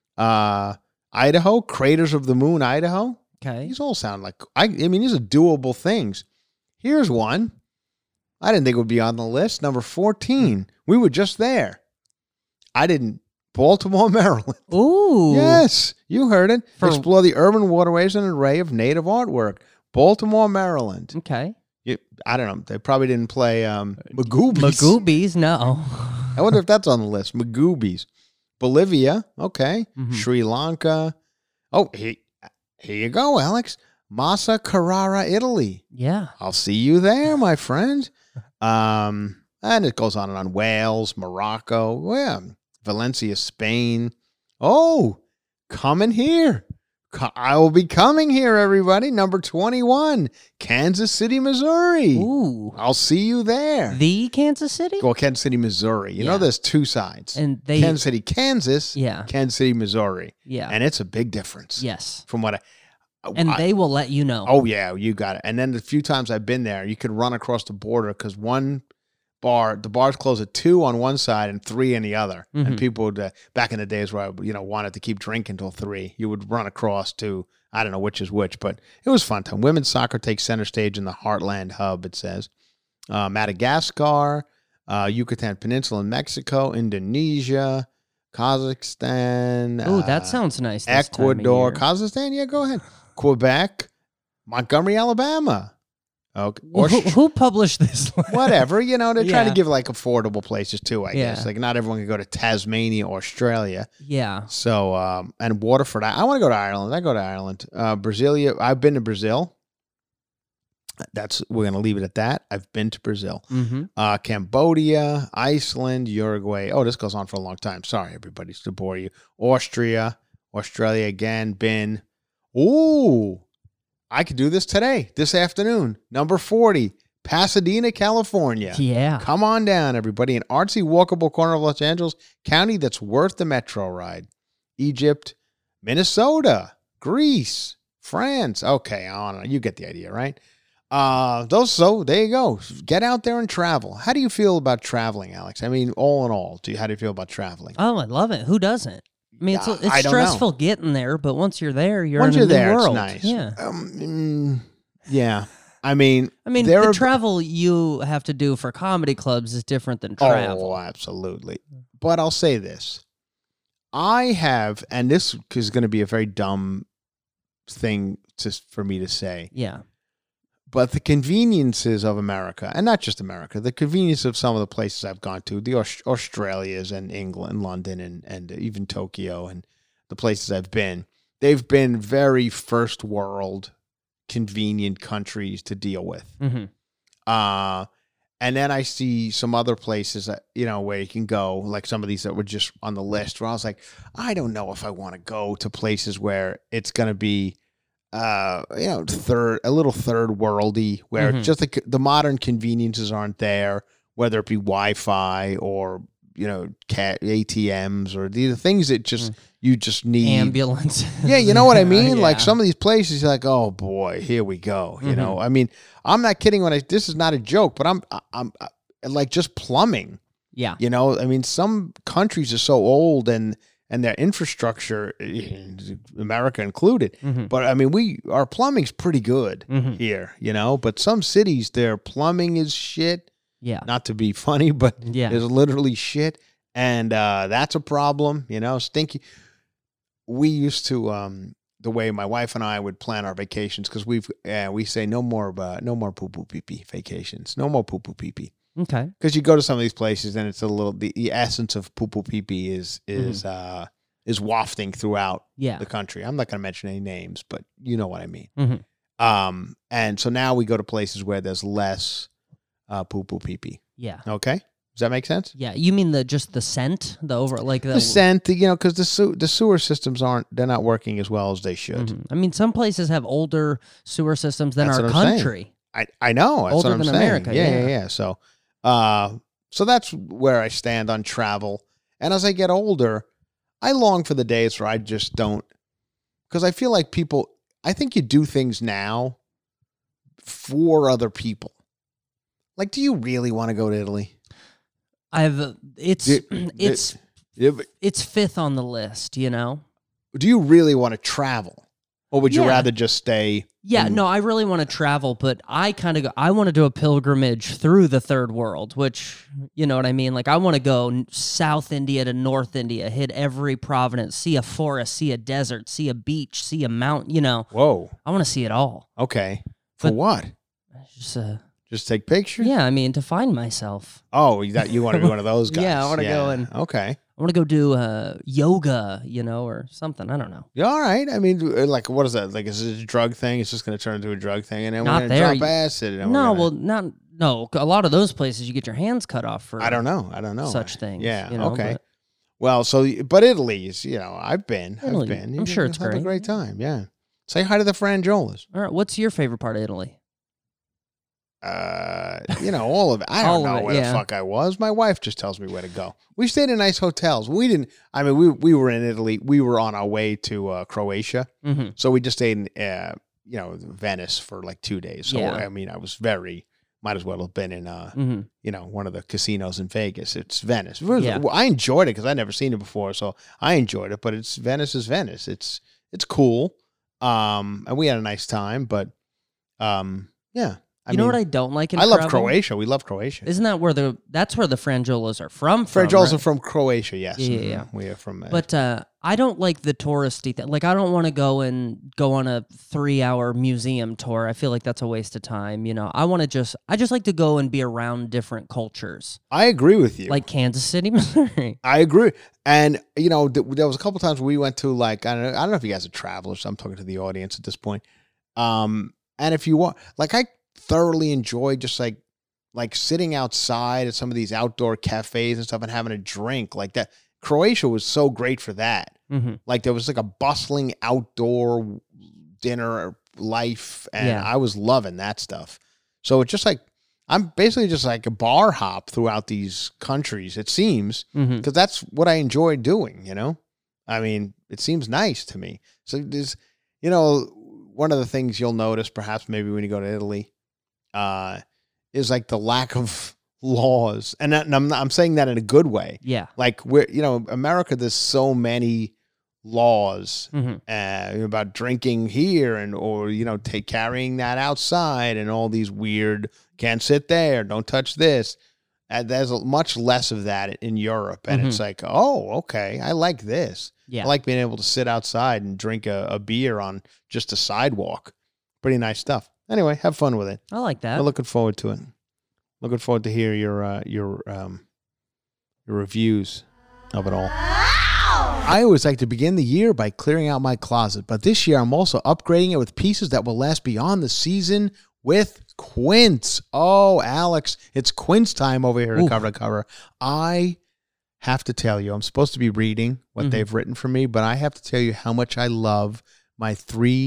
[SPEAKER 2] Idaho, Craters of the Moon, Idaho.
[SPEAKER 3] Okay.
[SPEAKER 2] These all sound like I mean, these are doable things. Here's one. I didn't think it would be on the list. Number 14. We were just there. I didn't. Baltimore, Maryland.
[SPEAKER 3] Ooh.
[SPEAKER 2] Yes, you heard it.
[SPEAKER 3] For-
[SPEAKER 2] Explore the urban waterways and an array of native artwork. Baltimore, Maryland.
[SPEAKER 3] Okay.
[SPEAKER 2] I don't know. They probably didn't play Magoobies.
[SPEAKER 3] Magoobies, no.
[SPEAKER 2] I wonder if that's on the list. Magoobies. Bolivia. Okay.
[SPEAKER 3] Mhm.
[SPEAKER 2] Sri Lanka. Oh, here you go, Alex. Massa Carrara, Italy.
[SPEAKER 3] Yeah.
[SPEAKER 2] I'll see you there, my friend. And it goes on and on. Wales, Morocco. Yeah. Valencia, Spain. Oh, coming here. I will be coming here, everybody. Number 21, Kansas City, Missouri.
[SPEAKER 3] Ooh.
[SPEAKER 2] I'll see you there.
[SPEAKER 3] The Kansas City?
[SPEAKER 2] Well, Kansas City, Missouri. You know,
[SPEAKER 3] Yeah.
[SPEAKER 2] there's two sides.
[SPEAKER 3] And they...
[SPEAKER 2] Kansas City, Kansas.
[SPEAKER 3] Yeah.
[SPEAKER 2] Kansas City, Missouri.
[SPEAKER 3] Yeah.
[SPEAKER 2] And it's a big difference.
[SPEAKER 3] Yes.
[SPEAKER 2] From what
[SPEAKER 3] And they will let you know.
[SPEAKER 2] Oh, yeah, you got it. And then the few times I've been there, you could run across the border because the bars close at 2 on one side and 3 on the other.
[SPEAKER 3] Mhm.
[SPEAKER 2] And people would, back in the days where I, wanted to keep drinking till 3, you would run across to, I don't know which is which, but it was fun time. Women's soccer takes center stage in the Heartland Hub, it says. Madagascar, Yucatan Peninsula in Mexico, Indonesia, Kazakhstan.
[SPEAKER 3] Oh, that sounds nice. This time of
[SPEAKER 2] Ecuador,
[SPEAKER 3] year.
[SPEAKER 2] Kazakhstan, yeah, go ahead. Quebec, Montgomery, Alabama. Okay. Or
[SPEAKER 3] Who published this?
[SPEAKER 2] whatever, they're trying to
[SPEAKER 3] Yeah.
[SPEAKER 2] give like affordable places too, I
[SPEAKER 3] Yeah.
[SPEAKER 2] guess. Like not everyone can go to Tasmania, Australia.
[SPEAKER 3] Yeah.
[SPEAKER 2] So, and Waterford. I want to go to Ireland. I go to Ireland. Brasilia. I've been to Brazil. We're going to leave it at that. I've been to Brazil.
[SPEAKER 3] Mm-hmm.
[SPEAKER 2] Cambodia, Iceland, Uruguay. Oh, this goes on for a long time. Sorry, everybody, to bore you. Austria, Australia again, been. Ooh, I could do this today, this afternoon. Number 40, Pasadena, California.
[SPEAKER 3] Yeah.
[SPEAKER 2] Come on down, everybody. An artsy, walkable corner of Los Angeles County that's worth the metro ride. Egypt, Minnesota, Greece, France. Okay, I don't know. You get the idea, right? So there you go. Get out there and travel. How do you feel about traveling, Alex? I mean, all in all, how do you feel about traveling?
[SPEAKER 3] Oh, I love it. Who doesn't? I mean,
[SPEAKER 2] I
[SPEAKER 3] it's
[SPEAKER 2] don't
[SPEAKER 3] stressful getting there, but once you're there, you're
[SPEAKER 2] Once
[SPEAKER 3] in a
[SPEAKER 2] you're
[SPEAKER 3] new
[SPEAKER 2] there,
[SPEAKER 3] world.
[SPEAKER 2] it's nice.
[SPEAKER 3] Yeah.
[SPEAKER 2] Yeah. I mean,
[SPEAKER 3] the travel you have to do for comedy clubs is different than travel.
[SPEAKER 2] Oh, absolutely. But I'll say this. I have, and this is going to be a very dumb thing for me to say.
[SPEAKER 3] Yeah.
[SPEAKER 2] But the conveniences of America, and not just America, the convenience of some of the places I've gone to, the Australias and England, London, and even Tokyo, and the places I've been, they've been very first world convenient countries to deal with.
[SPEAKER 3] Mm-hmm.
[SPEAKER 2] And then I see some other places that, where you can go, like some of these that were just on the list, where I was like, I don't know if I want to go to places where it's going to be, a little third worldy, where just the modern conveniences aren't there, whether it be Wi-Fi or, ATMs or the things that just, you just need.
[SPEAKER 3] Ambulance.
[SPEAKER 2] Yeah, you know what I mean?
[SPEAKER 3] Yeah.
[SPEAKER 2] Like some of these places, you're like, oh boy, here we go. You know, I mean, I'm not kidding this is not a joke, but I'm like just plumbing.
[SPEAKER 3] Yeah.
[SPEAKER 2] I mean, some countries are so old and their infrastructure, America included. But I mean, our plumbing's pretty good here, but some cities, their plumbing is shit.
[SPEAKER 3] Yeah.
[SPEAKER 2] Not to be funny, but
[SPEAKER 3] yeah,
[SPEAKER 2] it's literally shit. And that's a problem, stinky. We used to, the way my wife and I would plan our vacations, because we say no more poo poo pee pee vacations, no more poo poo pee pee.
[SPEAKER 3] Okay.
[SPEAKER 2] Because you go to some of these places and it's a little the essence of poo poo pee pee is wafting throughout the country. I'm not going to mention any names, but you know what I mean. And so now we go to places where there's less poo poo pee pee.
[SPEAKER 3] Yeah.
[SPEAKER 2] Okay. Does that make sense?
[SPEAKER 3] Yeah, you mean just the scent, the
[SPEAKER 2] scent, because the sewer systems they're not working as well as they should.
[SPEAKER 3] I mean, some places have older sewer systems than our country.
[SPEAKER 2] I know. That's
[SPEAKER 3] older
[SPEAKER 2] what I'm
[SPEAKER 3] than
[SPEAKER 2] saying.
[SPEAKER 3] America.
[SPEAKER 2] Yeah. So that's where I stand on travel. And as I get older, I long for the days where I just don't, because I feel like I think you do things now for other people. Like, do you really want to go to Italy?
[SPEAKER 3] It's fifth on the list, Do
[SPEAKER 2] you really want to travel? Or would you rather just stay?
[SPEAKER 3] Yeah, no, I really want to travel, but I want to do a pilgrimage through the third world, which, you know what I mean? Like, I want to go South India to North India, hit every province, see a forest, see a desert, see a beach, see a mountain,
[SPEAKER 2] Whoa.
[SPEAKER 3] I want to see it all.
[SPEAKER 2] Okay. For what? Just take pictures?
[SPEAKER 3] Yeah, I mean, to find myself.
[SPEAKER 2] Oh, you want to be one of those guys?
[SPEAKER 3] Yeah, I want to go and...
[SPEAKER 2] Okay.
[SPEAKER 3] I want to go do yoga, or something. I don't know.
[SPEAKER 2] Yeah, all right. I mean, like, what is that? Like, is it a drug thing? It's just going to turn into a drug thing, and then we're going to drop acid.
[SPEAKER 3] No. A lot of those places, you get your hands cut off for.
[SPEAKER 2] I don't know.
[SPEAKER 3] Such things.
[SPEAKER 2] Yeah. Okay. But Italy's. I've been.
[SPEAKER 3] I'm sure it's great.
[SPEAKER 2] Have a great time. Yeah. Say hi to the Frangiolas.
[SPEAKER 3] All right. What's your favorite part of Italy?
[SPEAKER 2] All of it. I don't know where the fuck I was. My wife just tells me where to go. We stayed in nice hotels. We didn't. I mean, we were in Italy. We were on our way to Croatia, so we just stayed in Venice for like 2 days. So I mean, might as well have been in one of the casinos in Vegas. It's Venice. I enjoyed it because I'd never seen it before, so I enjoyed it. But Venice is Venice. It's cool, and we had a nice time. But yeah.
[SPEAKER 3] You know what I don't like in
[SPEAKER 2] I
[SPEAKER 3] travel?
[SPEAKER 2] love Croatia. We love Croatia.
[SPEAKER 3] Isn't that that's where the Frangiolas are from?
[SPEAKER 2] Frangiolas are from Croatia, yes.
[SPEAKER 3] Yeah.
[SPEAKER 2] We are from
[SPEAKER 3] But I don't like the touristy thing. Like, I don't want to go on a 3-hour museum tour. I feel like that's a waste of time, I just like to go and be around different cultures.
[SPEAKER 2] I agree with you.
[SPEAKER 3] Like Kansas City, Missouri.
[SPEAKER 2] I agree. And, there was a couple times we went to, like, I don't know if you guys are travelers, so I'm talking to the audience at this point. And if you want, like, I thoroughly enjoy just like sitting outside at some of these outdoor cafes and stuff and having a drink like that. Croatia was so great for that. Like, there was like a bustling outdoor dinner life, and I was loving that stuff. So it's just like, I'm basically just like a bar hop throughout these countries, it seems, because that's what I enjoy doing, I mean, it seems nice to me. So there's, one of the things you'll notice perhaps maybe when you go to Italy, is like the lack of laws, and I'm saying that in a good way.
[SPEAKER 3] Yeah,
[SPEAKER 2] like America, there's so many laws
[SPEAKER 3] Mm-hmm.
[SPEAKER 2] about drinking here or carrying that outside and all these weird can't sit there, don't touch this. There's much less of that in Europe, and it's like, oh, okay, I like this.
[SPEAKER 3] Yeah.
[SPEAKER 2] I like being able to sit outside and drink a beer on just a sidewalk. Pretty nice stuff. Anyway, have fun with it.
[SPEAKER 3] I like that.
[SPEAKER 2] I'm looking forward to it. Looking forward to hear your reviews of it all. I always like to begin the year by clearing out my closet, but this year I'm also upgrading it with pieces that will last beyond the season with Quince. Oh, Alex, it's Quince time over here at Cover to Cover. I have to tell you, I'm supposed to be reading what they've written for me, but I have to tell you how much I love my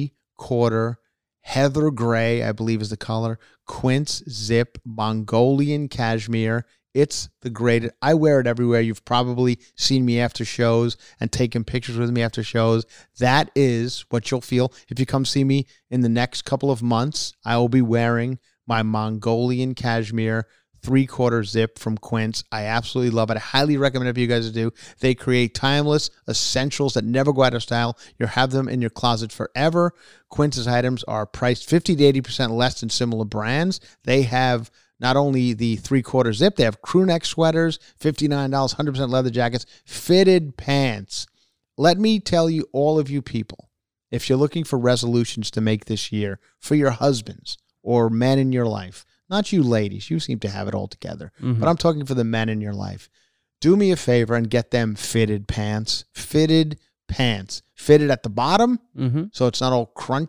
[SPEAKER 2] 3/4 Heather Gray, I believe is the color, Quince Zip Mongolian Cashmere. It's the greatest. I wear it everywhere. You've probably seen me after shows and taken pictures with me after shows. That is what you'll feel if you come see me in the next couple of months. I will be wearing my Mongolian Cashmere 3/4 zip from Quince. I absolutely love it. I highly recommend it for you guys to do. They create timeless essentials that never go out of style. You'll have them in your closet forever. Quince's items are priced 50 to 80% less than similar brands. They have not only the 3/4 zip, they have crew neck sweaters, $59, 100% leather jackets, fitted pants. Let me tell you, all of you people, if you're looking for resolutions to make this year for your husbands or men in your life, not you ladies, you seem to have it all together, but I'm talking for the men in your life. Do me a favor and get them fitted pants. Fitted pants. Fitted at the bottom, so it's not all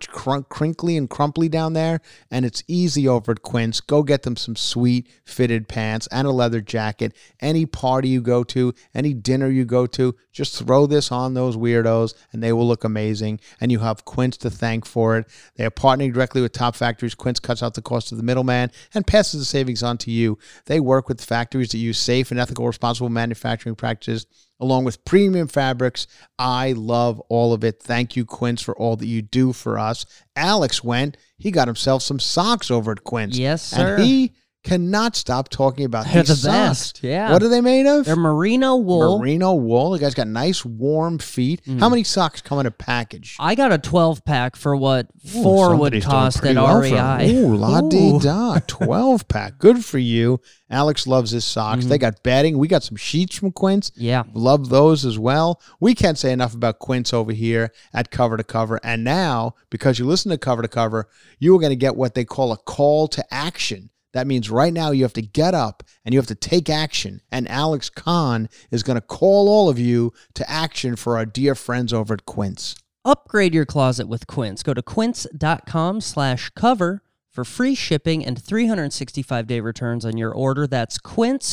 [SPEAKER 2] crinkly and crumply down there, and it's easy over at Quince. Go get them some sweet fitted pants and a leather jacket. Any party you go to, any dinner you go to, just throw this on those weirdos, and they will look amazing, and you have Quince to thank for it. They are partnering directly with top factories. Quince cuts out the cost of the middleman and passes the savings on to you. They work with factories that use safe and ethical, responsible manufacturing practices, along with premium fabrics. I love all of it. Thank you, Quince, for all that you do for us. Alex went. He got himself some socks over at Quince.
[SPEAKER 3] Yes, sir.
[SPEAKER 2] And he cannot stop talking about
[SPEAKER 3] They're
[SPEAKER 2] these
[SPEAKER 3] the
[SPEAKER 2] socks.
[SPEAKER 3] best. Yeah.
[SPEAKER 2] What are they made of?
[SPEAKER 3] They're merino wool.
[SPEAKER 2] Merino wool. The guy's got nice, warm feet. How many socks come in a package?
[SPEAKER 3] I got a 12-pack for what 4 would
[SPEAKER 2] Somebody's doing
[SPEAKER 3] cost at
[SPEAKER 2] pretty well for
[SPEAKER 3] REI.
[SPEAKER 2] him. Ooh, la-dee-da. 12-pack. Good for you. Alex loves his socks. They got bedding. We got some sheets from Quince.
[SPEAKER 3] Yeah.
[SPEAKER 2] Love those as well. We can't say enough about Quince over here at Cover to Cover. And now, because you listen to Cover to Cover, you are going to get what they call a call to action. That means right now you have to get up and you have to take action. And Alex Kahn is going to call all of you to action for our dear friends over at Quince.
[SPEAKER 3] Upgrade your closet with Quince. Go to quince.com/cover for free shipping and 365-day returns on your order. That's Quince,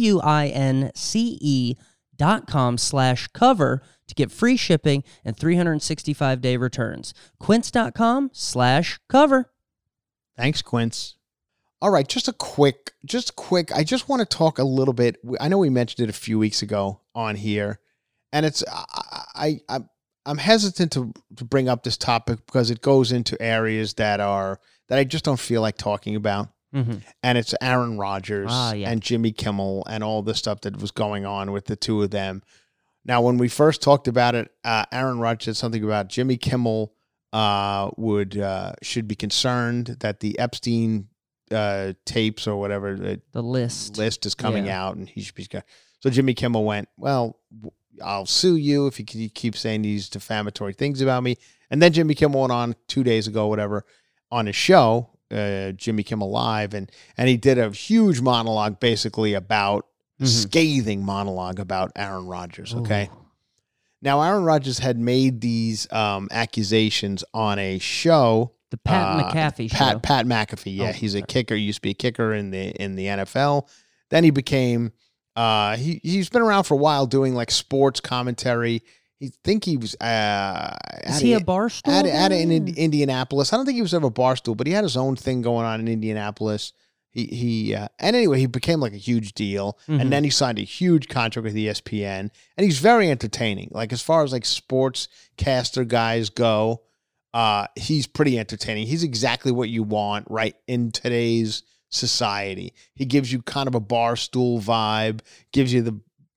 [SPEAKER 3] QUINCE.com/cover to get free shipping and 365-day returns. Quince.com/cover.
[SPEAKER 2] Thanks, Quince. All right, just quick. I just want to talk a little bit. I know we mentioned it a few weeks ago on here, and it's I'm hesitant to bring up this topic because it goes into areas that I just don't feel like talking about. And it's Aaron Rodgers and Jimmy Kimmel and all the stuff that was going on with the two of them. Now, when we first talked about it, Aaron Rodgers said something about Jimmy Kimmel should be concerned that the Epstein tapes or whatever
[SPEAKER 3] The list
[SPEAKER 2] is coming out, and he should be. So Jimmy Kimmel went, well, I'll sue you if you keep saying these defamatory things about me. And then Jimmy Kimmel went on 2 days ago, whatever, on his show, Jimmy Kimmel Live, and he did a huge monologue, basically about scathing monologue about Aaron Rodgers. Okay. Ooh. Now, Aaron Rodgers had made these accusations on a show.
[SPEAKER 3] The Pat McAfee show.
[SPEAKER 2] Pat McAfee, yeah. He's a kicker. He used to be a kicker in the NFL. Then he became he's been around for a while doing like sports commentary. He was
[SPEAKER 3] is he a barstool?
[SPEAKER 2] At in Indianapolis. I don't think he was ever a barstool, but he had his own thing going on in Indianapolis. And anyway, he became like a huge deal, and then he signed a huge contract with ESPN, and he's very entertaining. Like as far as like sportscaster guys go, he's pretty entertaining. He's exactly what you want right in today's society. He gives you kind of a barstool vibe, gives you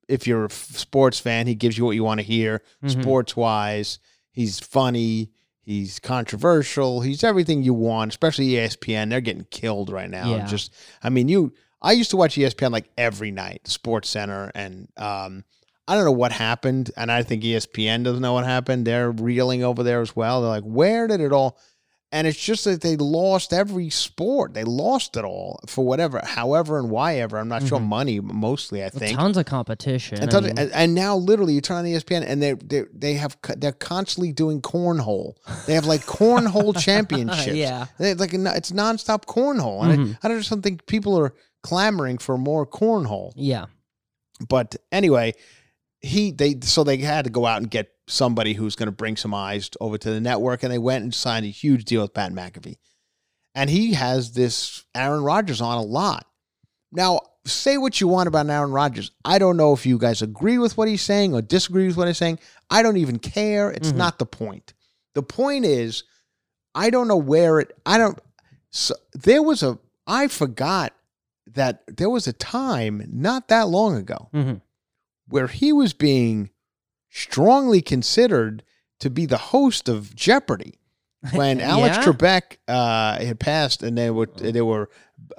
[SPEAKER 2] if you're a sports fan, he gives you what you want to hear sports wise. He's funny. He's controversial. He's everything you want, especially ESPN. They're getting killed right now.
[SPEAKER 3] Yeah.
[SPEAKER 2] I used to watch ESPN like every night, Sports Center, and I don't know what happened, and I think ESPN doesn't know what happened. They're reeling over there as well. They're like, where did it all? And it's just that they lost every sport. They lost it all for whatever, however, and why ever. I'm not sure. Money mostly, I think.
[SPEAKER 3] Tons of competition.
[SPEAKER 2] And now, literally, you turn on ESPN, and they're constantly doing cornhole. They have like cornhole championships.
[SPEAKER 3] Yeah,
[SPEAKER 2] it's nonstop cornhole, and I just don't think people are clamoring for more cornhole.
[SPEAKER 3] Yeah,
[SPEAKER 2] but anyway, they had to go out and get somebody who's going to bring some eyes over to the network, and they went and signed a huge deal with Pat McAfee. And he has this Aaron Rodgers on a lot. Now, say what you want about Aaron Rodgers. I don't know if you guys agree with what he's saying or disagree with what he's saying. I don't even care. It's not the point. The point is, I don't know where it, I forgot that there was a time not that long ago where he was being strongly considered to be the host of Jeopardy when Alex Trebek had passed, and there were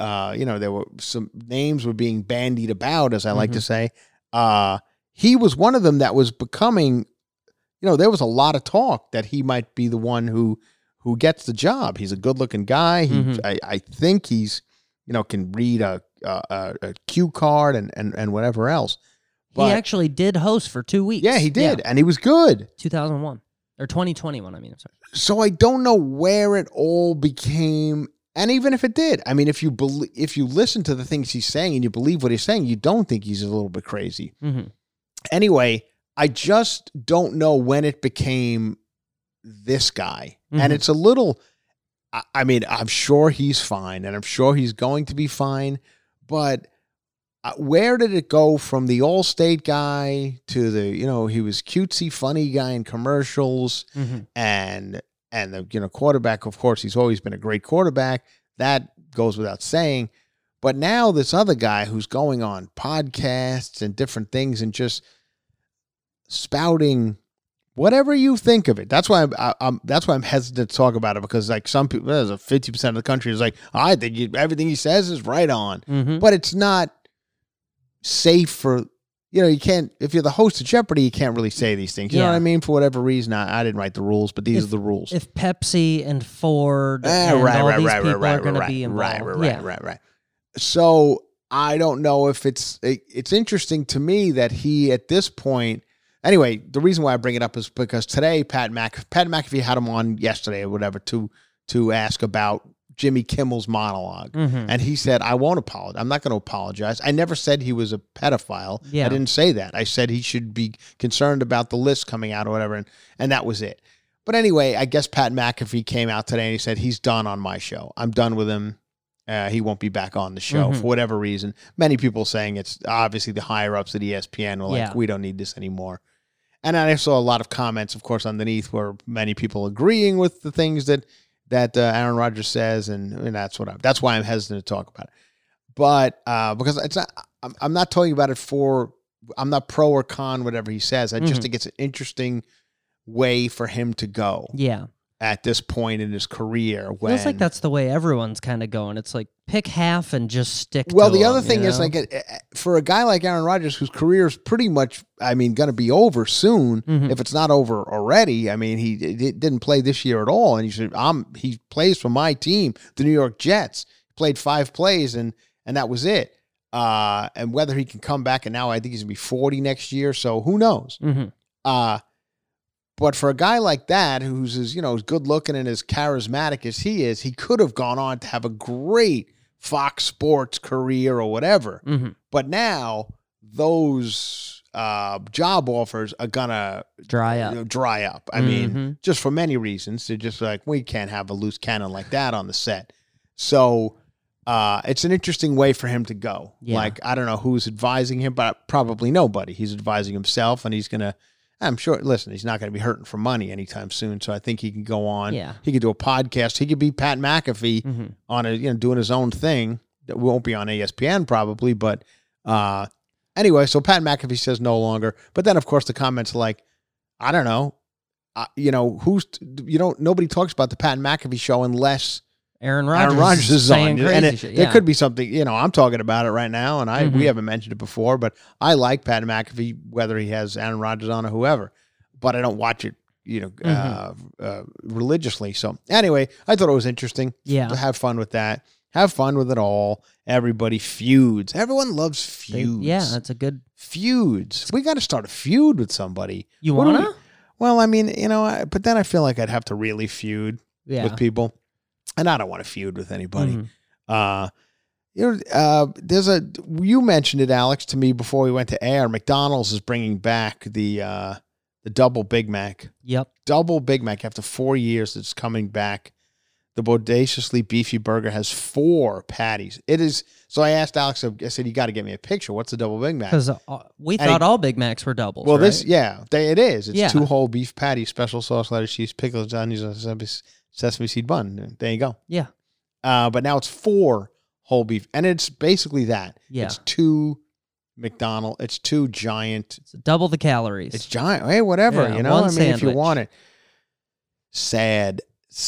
[SPEAKER 2] some names were being bandied about, as I like to say. He was one of them that was becoming, there was a lot of talk that he might be the one who gets the job. He's a good-looking guy. I think he's, can read a cue card and whatever else. But
[SPEAKER 3] he actually did host for 2 weeks.
[SPEAKER 2] Yeah, he did, and he was good.
[SPEAKER 3] 2001 or 2021. I mean, I'm sorry.
[SPEAKER 2] So I don't know where it all became, and even if it did, I mean, if you listen to the things he's saying and you believe what he's saying, you don't think he's a little bit crazy. Anyway, I just don't know when it became this guy, and it's a little. I mean, I'm sure he's fine, and I'm sure he's going to be fine, but. Where did it go from the All-State guy to the, he was cutesy, funny guy in commercials and the, quarterback, of course, he's always been a great quarterback. That goes without saying. But now this other guy who's going on podcasts and different things and just spouting whatever you think of it. That's why I'm hesitant to talk about it, because like some people, there's a 50% of the country is like, I think everything he says is right on, but it's not safe for, you can't, if you're the host of Jeopardy, you can't really say these things. You know what I mean? For whatever reason, I didn't write the rules, but these are the rules.
[SPEAKER 3] If Pepsi and Ford and all these people are going to be involved.
[SPEAKER 2] Right. So I don't know if it's interesting to me that he, at this point, anyway, the reason why I bring it up is because today Pat McAfee had him on yesterday or whatever to ask about Jimmy Kimmel's monologue. And he said, I won't apologize. I'm not going to apologize. I never said he was a pedophile. I didn't say that. I said he should be concerned about the list coming out or whatever. And that was it. But anyway, I guess Pat McAfee came out today and he said, he's done on my show. I'm done with him. He won't be back on the show for whatever reason. Many people saying it's obviously the higher ups at ESPN were like, we don't need this anymore. And I saw a lot of comments, of course, underneath where many people agreeing with the things that Aaron Rodgers says, and that's why I'm hesitant to talk about it. But because it's not, I'm not talking about it I'm not pro or con whatever he says. I just think it's an interesting way for him to go.
[SPEAKER 3] Yeah.
[SPEAKER 2] At this point in his career,
[SPEAKER 3] feels like that's the way everyone's kind of going. It's like pick half and just stick.
[SPEAKER 2] Well,
[SPEAKER 3] to
[SPEAKER 2] the other
[SPEAKER 3] them,
[SPEAKER 2] thing is like for a guy like Aaron Rodgers, whose career is pretty much, going to be over soon, if it's not over already. I mean, he didn't play this year at all, and he plays for my team, the New York Jets. He played 5 plays, and that was it. And whether he can come back, and now I think he's gonna be 40 next year, so who knows? But for a guy like that, who's as good looking and as charismatic as he is, he could have gone on to have a great Fox Sports career or whatever. But now those job offers are gonna
[SPEAKER 3] dry up.
[SPEAKER 2] I mean, just for many reasons. They're just like, we can't have a loose cannon like that on the set. So it's an interesting way for him to go. Like, I don't know who's advising him, but probably nobody. He's advising himself, and he's gonna. I'm sure, listen, he's not going to be hurting for money anytime soon, so I think he can go on. He could do a podcast. He could be Pat McAfee on doing his own thing. That won't be on ESPN probably, but and Anyway, so Pat McAfee says no longer. But then, of course, the comments are like, I don't know. Nobody talks about the Pat McAfee show unless
[SPEAKER 3] Aaron Rodgers
[SPEAKER 2] is on.
[SPEAKER 3] Crazy shit. Yeah.
[SPEAKER 2] There could be something, I'm talking about it right now, and we haven't mentioned it before, but I like Pat McAfee, whether he has Aaron Rodgers on or whoever, but I don't watch it, religiously. So anyway, I thought it was interesting.
[SPEAKER 3] Yeah.
[SPEAKER 2] To have fun with that. Have fun with it all. Everybody feuds. Everyone loves feuds.
[SPEAKER 3] That's a good
[SPEAKER 2] feuds. We got to start a feud with somebody.
[SPEAKER 3] You want to?
[SPEAKER 2] Well, I mean, but then I feel like I'd have to really feud with people. And I don't want to feud with anybody. You mentioned it, Alex, to me before we went to air. McDonald's is bringing back the double Big Mac.
[SPEAKER 3] Yep.
[SPEAKER 2] Double Big Mac. After 4 years, it's coming back. The bodaciously beefy burger has 4 patties. It is. So I asked Alex, I said, you got to get me a picture. What's the double Big Mac?
[SPEAKER 3] Because we thought all Big Macs were doubles.
[SPEAKER 2] Well,
[SPEAKER 3] right?
[SPEAKER 2] It is. It's 2 whole beef patties, special sauce, lettuce, cheese, pickles, onions, and sesame seed bun. There you go.
[SPEAKER 3] Yeah.
[SPEAKER 2] But now it's 4 whole beef. And it's basically that.
[SPEAKER 3] Yeah.
[SPEAKER 2] It's 2 McDonald's. It's 2 giant.
[SPEAKER 3] It's double the calories.
[SPEAKER 2] It's giant. Hey, whatever.
[SPEAKER 3] Yeah,
[SPEAKER 2] if
[SPEAKER 3] sandwich.
[SPEAKER 2] you want it. Sad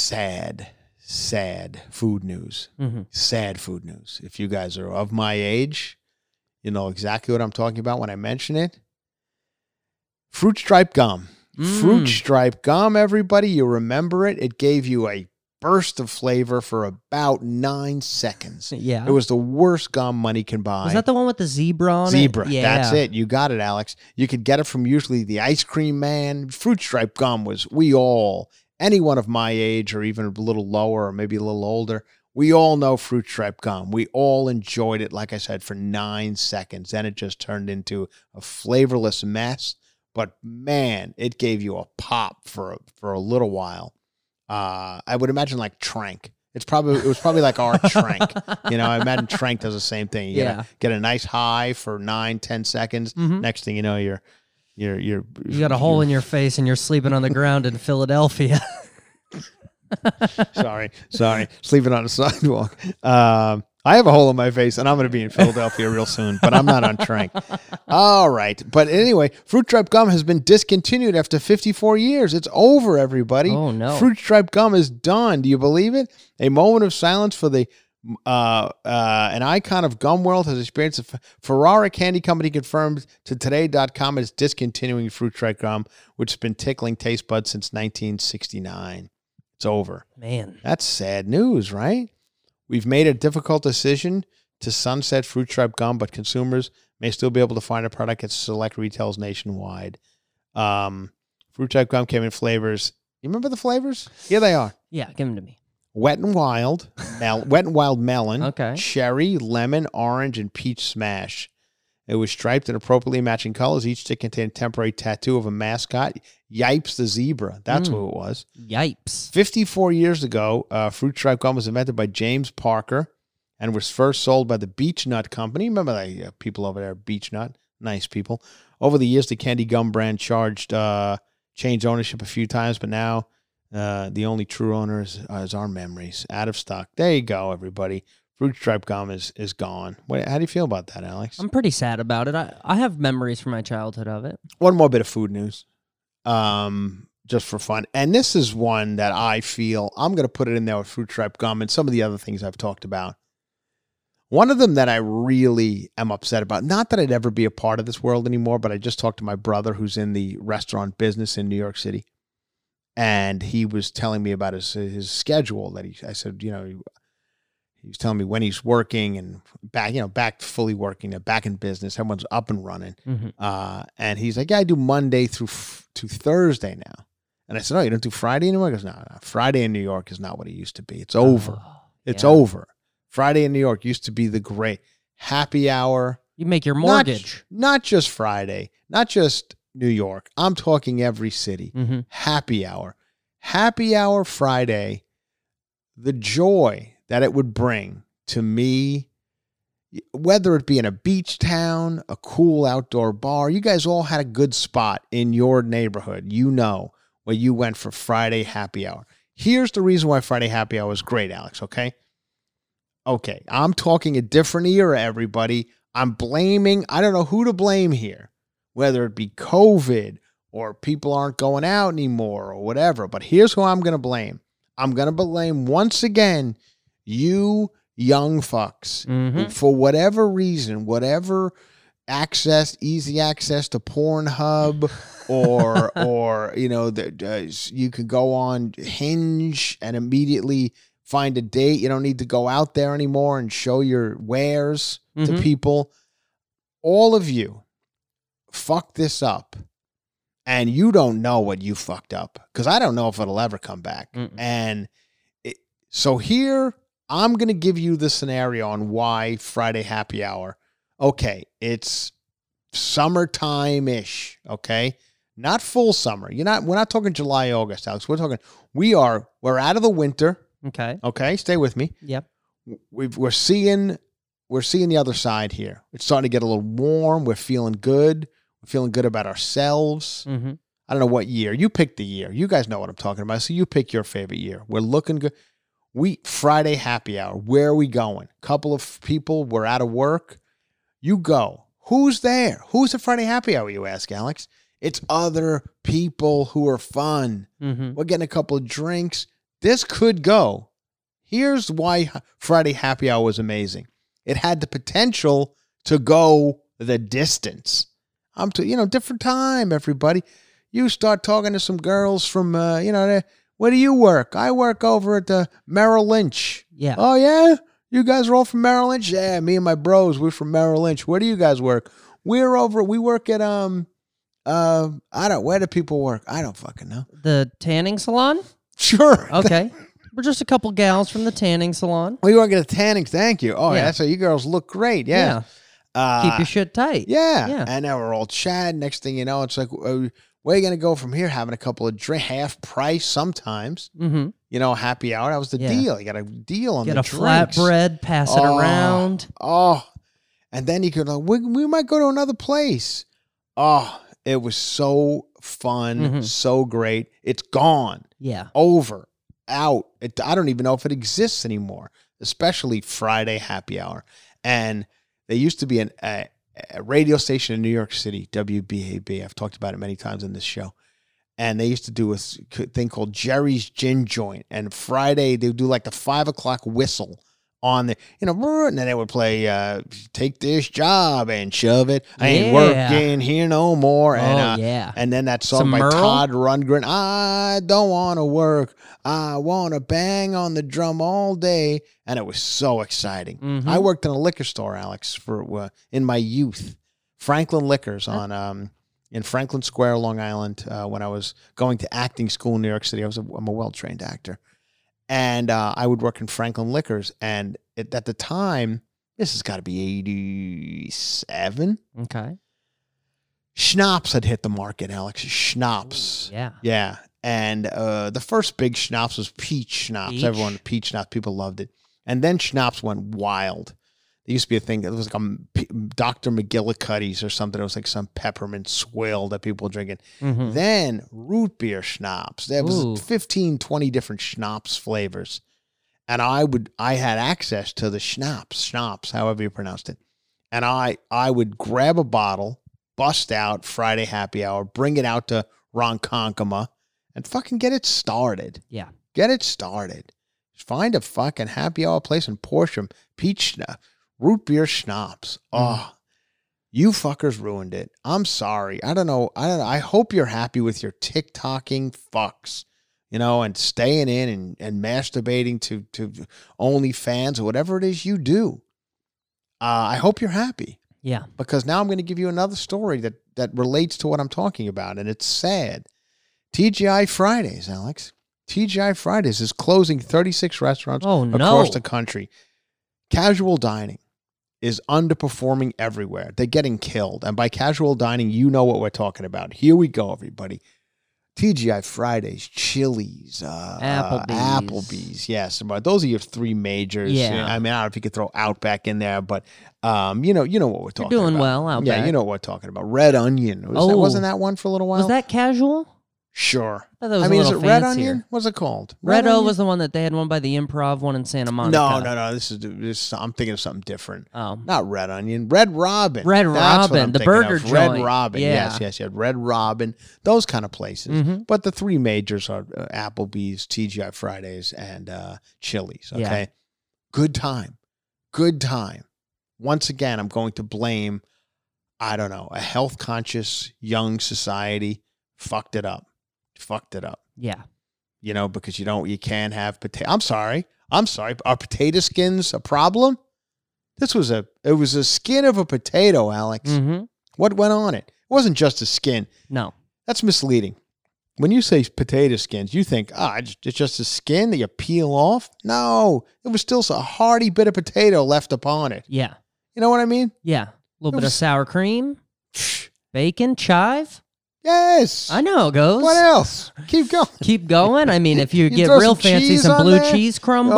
[SPEAKER 2] food news. Sad food news. If you guys are of my age, you know exactly what I'm talking about when I mention it. Fruit Stripe gum. Fruit Stripe gum, everybody. You remember it. It gave you a burst of flavor for about 9 seconds.
[SPEAKER 3] Yeah.
[SPEAKER 2] It was the worst gum money can buy.
[SPEAKER 3] Was that the one with the zebra on it?
[SPEAKER 2] Zebra.
[SPEAKER 3] Yeah.
[SPEAKER 2] That's it. You got it, Alex. You could get it from usually the Ice Cream Man. Fruit Stripe gum was, anyone of my age or even a little lower or maybe a little older, we all know Fruit Stripe gum. We all enjoyed it, like I said, for 9 seconds. Then it just turned into a flavorless mess. But, man, it gave you a pop for a little while. I would imagine like Trank. It was probably like our Trank. I imagine Trank does the same thing. You get a nice high for 9-10 seconds. Next thing you know, you
[SPEAKER 3] got a hole in your face and you're sleeping on the ground in Philadelphia.
[SPEAKER 2] Sorry. Sleeping on a sidewalk. I have a hole in my face, and I'm going to be in Philadelphia real soon, but I'm not on Trank. All right. But anyway, Fruit Stripe gum has been discontinued after 54 years. It's over, everybody.
[SPEAKER 3] Oh, no.
[SPEAKER 2] Fruit Stripe gum is done. Do you believe it? A moment of silence for an icon of gum world has experienced a Ferrara Candy Company confirmed to Today.com it's discontinuing Fruit Stripe gum, which has been tickling taste buds since 1969. It's over.
[SPEAKER 3] Man.
[SPEAKER 2] That's sad news, right? We've made a difficult decision to sunset Fruit Stripe gum, but consumers may still be able to find a product at select retailers nationwide. Fruit Stripe gum came in flavors. You remember the flavors? Here they are.
[SPEAKER 3] Yeah, give them to me.
[SPEAKER 2] Wet and Wild melon,
[SPEAKER 3] okay.
[SPEAKER 2] Cherry, lemon, orange, and peach smash. It was striped in appropriately matching colors. Each stick contained a temporary tattoo of a mascot, Yipes the zebra. That's who it was.
[SPEAKER 3] Yipes.
[SPEAKER 2] 54 years ago, Fruit Stripe gum was invented by James Parker and was first sold by the Beech Nut Company. Remember the people over there, Beech Nut? Nice people. Over the years, the candy gum brand changed ownership a few times, but now the only true owner is our memories. Out of stock. There you go, everybody. Fruit Stripe gum is gone. How do you feel about that, Alex?
[SPEAKER 3] I'm pretty sad about it. I have memories from my childhood of it.
[SPEAKER 2] One more bit of food news, just for fun. And this is one that I feel I'm going to put it in there with Fruit Stripe gum and some of the other things I've talked about. One of them that I really am upset about, not that I'd ever be a part of this world anymore, but I just talked to my brother who's in the restaurant business in New York City. And he was telling me about his schedule I said, he was telling me when he's working and back fully working, back in business. Everyone's up and running. And he's like, yeah, I do Monday through Thursday now. And I said, oh, you don't do Friday anymore? He goes, no. Friday in New York is not what it used to be. It's over. It's over. Friday in New York used to be the great happy hour.
[SPEAKER 3] You make your mortgage.
[SPEAKER 2] Not just Friday, not just New York. I'm talking every city. Happy hour. Happy hour Friday. The joy that it would bring to me, whether it be in a beach town, a cool outdoor bar. You guys all had a good spot in your neighborhood, where you went for Friday happy hour. Here's the reason why Friday happy hour is great, Alex, okay? Okay, I'm talking a different era, everybody. I'm blaming, I don't know who to blame here, whether it be COVID or people aren't going out anymore or whatever. But here's who I'm going to blame. I'm going to blame once again you young fucks who, for whatever reason, whatever access, easy access to Pornhub or you know, you could go on Hinge and immediately find a date. You don't need to go out there anymore and show your wares to people. All of you fucked this up, and you don't know what you fucked up, because I don't know if it'll ever come back. And so here, I'm going to give you the scenario on why Friday happy hour. Okay, it's summertime-ish, okay? Not full summer. We're not talking July, August, Alex. We're out of the winter. Okay, stay with me.
[SPEAKER 3] Yep.
[SPEAKER 2] We're seeing the other side here. It's starting to get a little warm. We're feeling good. We're feeling good about ourselves. I don't know what year. You pick the year. You guys know what I'm talking about. So you pick your favorite year. We're looking good. Friday happy hour. Where are we going? Couple of people. We're out of work. You go. Who's there? Who's at Friday happy hour, you ask, Alex? It's other people who are fun. We're getting a couple of drinks. This could go. Here's why Friday happy hour was amazing. It had the potential to go the distance. Different time, everybody. You start talking to some girls from, where do you work? I work over at the Merrill Lynch.
[SPEAKER 3] Yeah.
[SPEAKER 2] Oh, yeah? You guys are all from Merrill Lynch? Yeah, me and my bros, we're from Merrill Lynch. Where do you guys work? We work at, where do people work? I don't fucking know.
[SPEAKER 3] The tanning salon?
[SPEAKER 2] Sure.
[SPEAKER 3] Okay. We're just a couple gals from the tanning salon.
[SPEAKER 2] We work at a tanning, thank you. Oh, yeah. That's how you girls look great. Yeah.
[SPEAKER 3] Keep your shit tight.
[SPEAKER 2] Yeah. And now we're all chatting. Next thing you know, it's like, where are you going to go from here? Having a couple of drinks, half price sometimes. Happy hour. That was the deal. You got a deal on the drinks.
[SPEAKER 3] Get a flatbread, pass it around.
[SPEAKER 2] Oh. And then you could, we might go to another place. Oh, it was so fun, so great. It's gone.
[SPEAKER 3] Yeah.
[SPEAKER 2] Over. Out. I don't even know if it exists anymore, especially Friday happy hour. And there used to be a radio station in New York City, WBAB. I've talked about it many times in this show. And they used to do a thing called Jerry's Gin Joint. And Friday, they would do like the 5 o'clock whistle on the, and then they would play Take This Job and Shove It. I ain't working here no more. And, and then that song by Todd Rundgren, I don't want to work. I want to bang on the drum all day. And it was so exciting. I worked in a liquor store, Alex, in my youth. Franklin Liquors in Franklin Square, Long Island, when I was going to acting school in New York City. I'm a well-trained actor. And I would work in Franklin Liquors. And at the time, this has got to be 87.
[SPEAKER 3] Okay.
[SPEAKER 2] Schnapps had hit the market, Alex. Schnapps.
[SPEAKER 3] Ooh, yeah.
[SPEAKER 2] Yeah. And the first big schnapps was peach schnapps. Everyone, peach schnapps, people loved it. And then schnapps went wild. There used to be a thing, it was like a Dr. McGillicuddy's or something. It was like some peppermint swill that people were drinking. Then root beer schnapps. There was 15, 20 different schnapps flavors. And I had access to the schnapps, however you pronounced it. And I would grab a bottle, bust out Friday happy hour, bring it out to Ronkonkoma, and fucking get it started.
[SPEAKER 3] Yeah.
[SPEAKER 2] Get it started. Find a fucking happy hour place in Portia, peach schnapps. Root beer schnapps. Oh, you fuckers ruined it. I'm sorry. I don't know. I hope you're happy with your TikToking fucks, and staying in and masturbating to OnlyFans or whatever it is you do. I hope you're happy.
[SPEAKER 3] Yeah.
[SPEAKER 2] Because now I'm going to give you another story that relates to what I'm talking about, and it's sad. TGI Fridays, Alex. TGI Fridays is closing 36 restaurants across the country. Casual dining is underperforming everywhere. They're getting killed. And by casual dining, you know what we're talking about. Here we go, everybody. TGI Fridays, Chili's, Applebee's. Yes, but those are your three majors.
[SPEAKER 3] Yeah.
[SPEAKER 2] I mean, I don't know if you could throw Outback in there, but you know what we're talking about.
[SPEAKER 3] You're doing well, Outback.
[SPEAKER 2] Yeah, you know what we're talking about. Red Onion. Wasn't that one for a little while?
[SPEAKER 3] Was that casual?
[SPEAKER 2] Sure.
[SPEAKER 3] I thought that was
[SPEAKER 2] I
[SPEAKER 3] a
[SPEAKER 2] mean, is it
[SPEAKER 3] little
[SPEAKER 2] Red
[SPEAKER 3] fancier.
[SPEAKER 2] Onion? What's it called?
[SPEAKER 3] Red O
[SPEAKER 2] Onion?
[SPEAKER 3] was the one that they had one by the Improv, one in Santa Monica.
[SPEAKER 2] No. This I'm thinking of something different.
[SPEAKER 3] Oh.
[SPEAKER 2] Not Red Onion. Red Robin.
[SPEAKER 3] Red
[SPEAKER 2] That's what
[SPEAKER 3] Robin,
[SPEAKER 2] I'm
[SPEAKER 3] the
[SPEAKER 2] thinking
[SPEAKER 3] burger
[SPEAKER 2] of. Red
[SPEAKER 3] joint.
[SPEAKER 2] Robin.
[SPEAKER 3] Yeah.
[SPEAKER 2] Yes. Red Robin. Those kind of places.
[SPEAKER 3] Mhm.
[SPEAKER 2] But the three majors are Applebee's, TGI Fridays, and Chili's. Okay.
[SPEAKER 3] Yeah.
[SPEAKER 2] Good time. Good time. Once again, I'm going to blame, I don't know, a health conscious young society fucked it up.
[SPEAKER 3] Yeah.
[SPEAKER 2] You know, because you can't have potato. I'm sorry. Are potato skins a problem? It was a skin of a potato, Alex.
[SPEAKER 3] Mm-hmm.
[SPEAKER 2] What went on it? It wasn't just a skin.
[SPEAKER 3] No.
[SPEAKER 2] That's misleading. When you say potato skins, you think, it's just a skin that you peel off. No, it was still a hearty bit of potato left upon it.
[SPEAKER 3] Yeah.
[SPEAKER 2] You know what I mean?
[SPEAKER 3] Yeah. A little bit of
[SPEAKER 2] was-
[SPEAKER 3] sour cream, bacon, chive.
[SPEAKER 2] Yes.
[SPEAKER 3] I know how it goes.
[SPEAKER 2] What else? Keep going.
[SPEAKER 3] Keep going. I mean, if you,
[SPEAKER 2] You
[SPEAKER 3] get
[SPEAKER 2] throw
[SPEAKER 3] real
[SPEAKER 2] some
[SPEAKER 3] fancy,
[SPEAKER 2] cheese
[SPEAKER 3] some
[SPEAKER 2] on
[SPEAKER 3] blue
[SPEAKER 2] there?
[SPEAKER 3] cheese crumbles.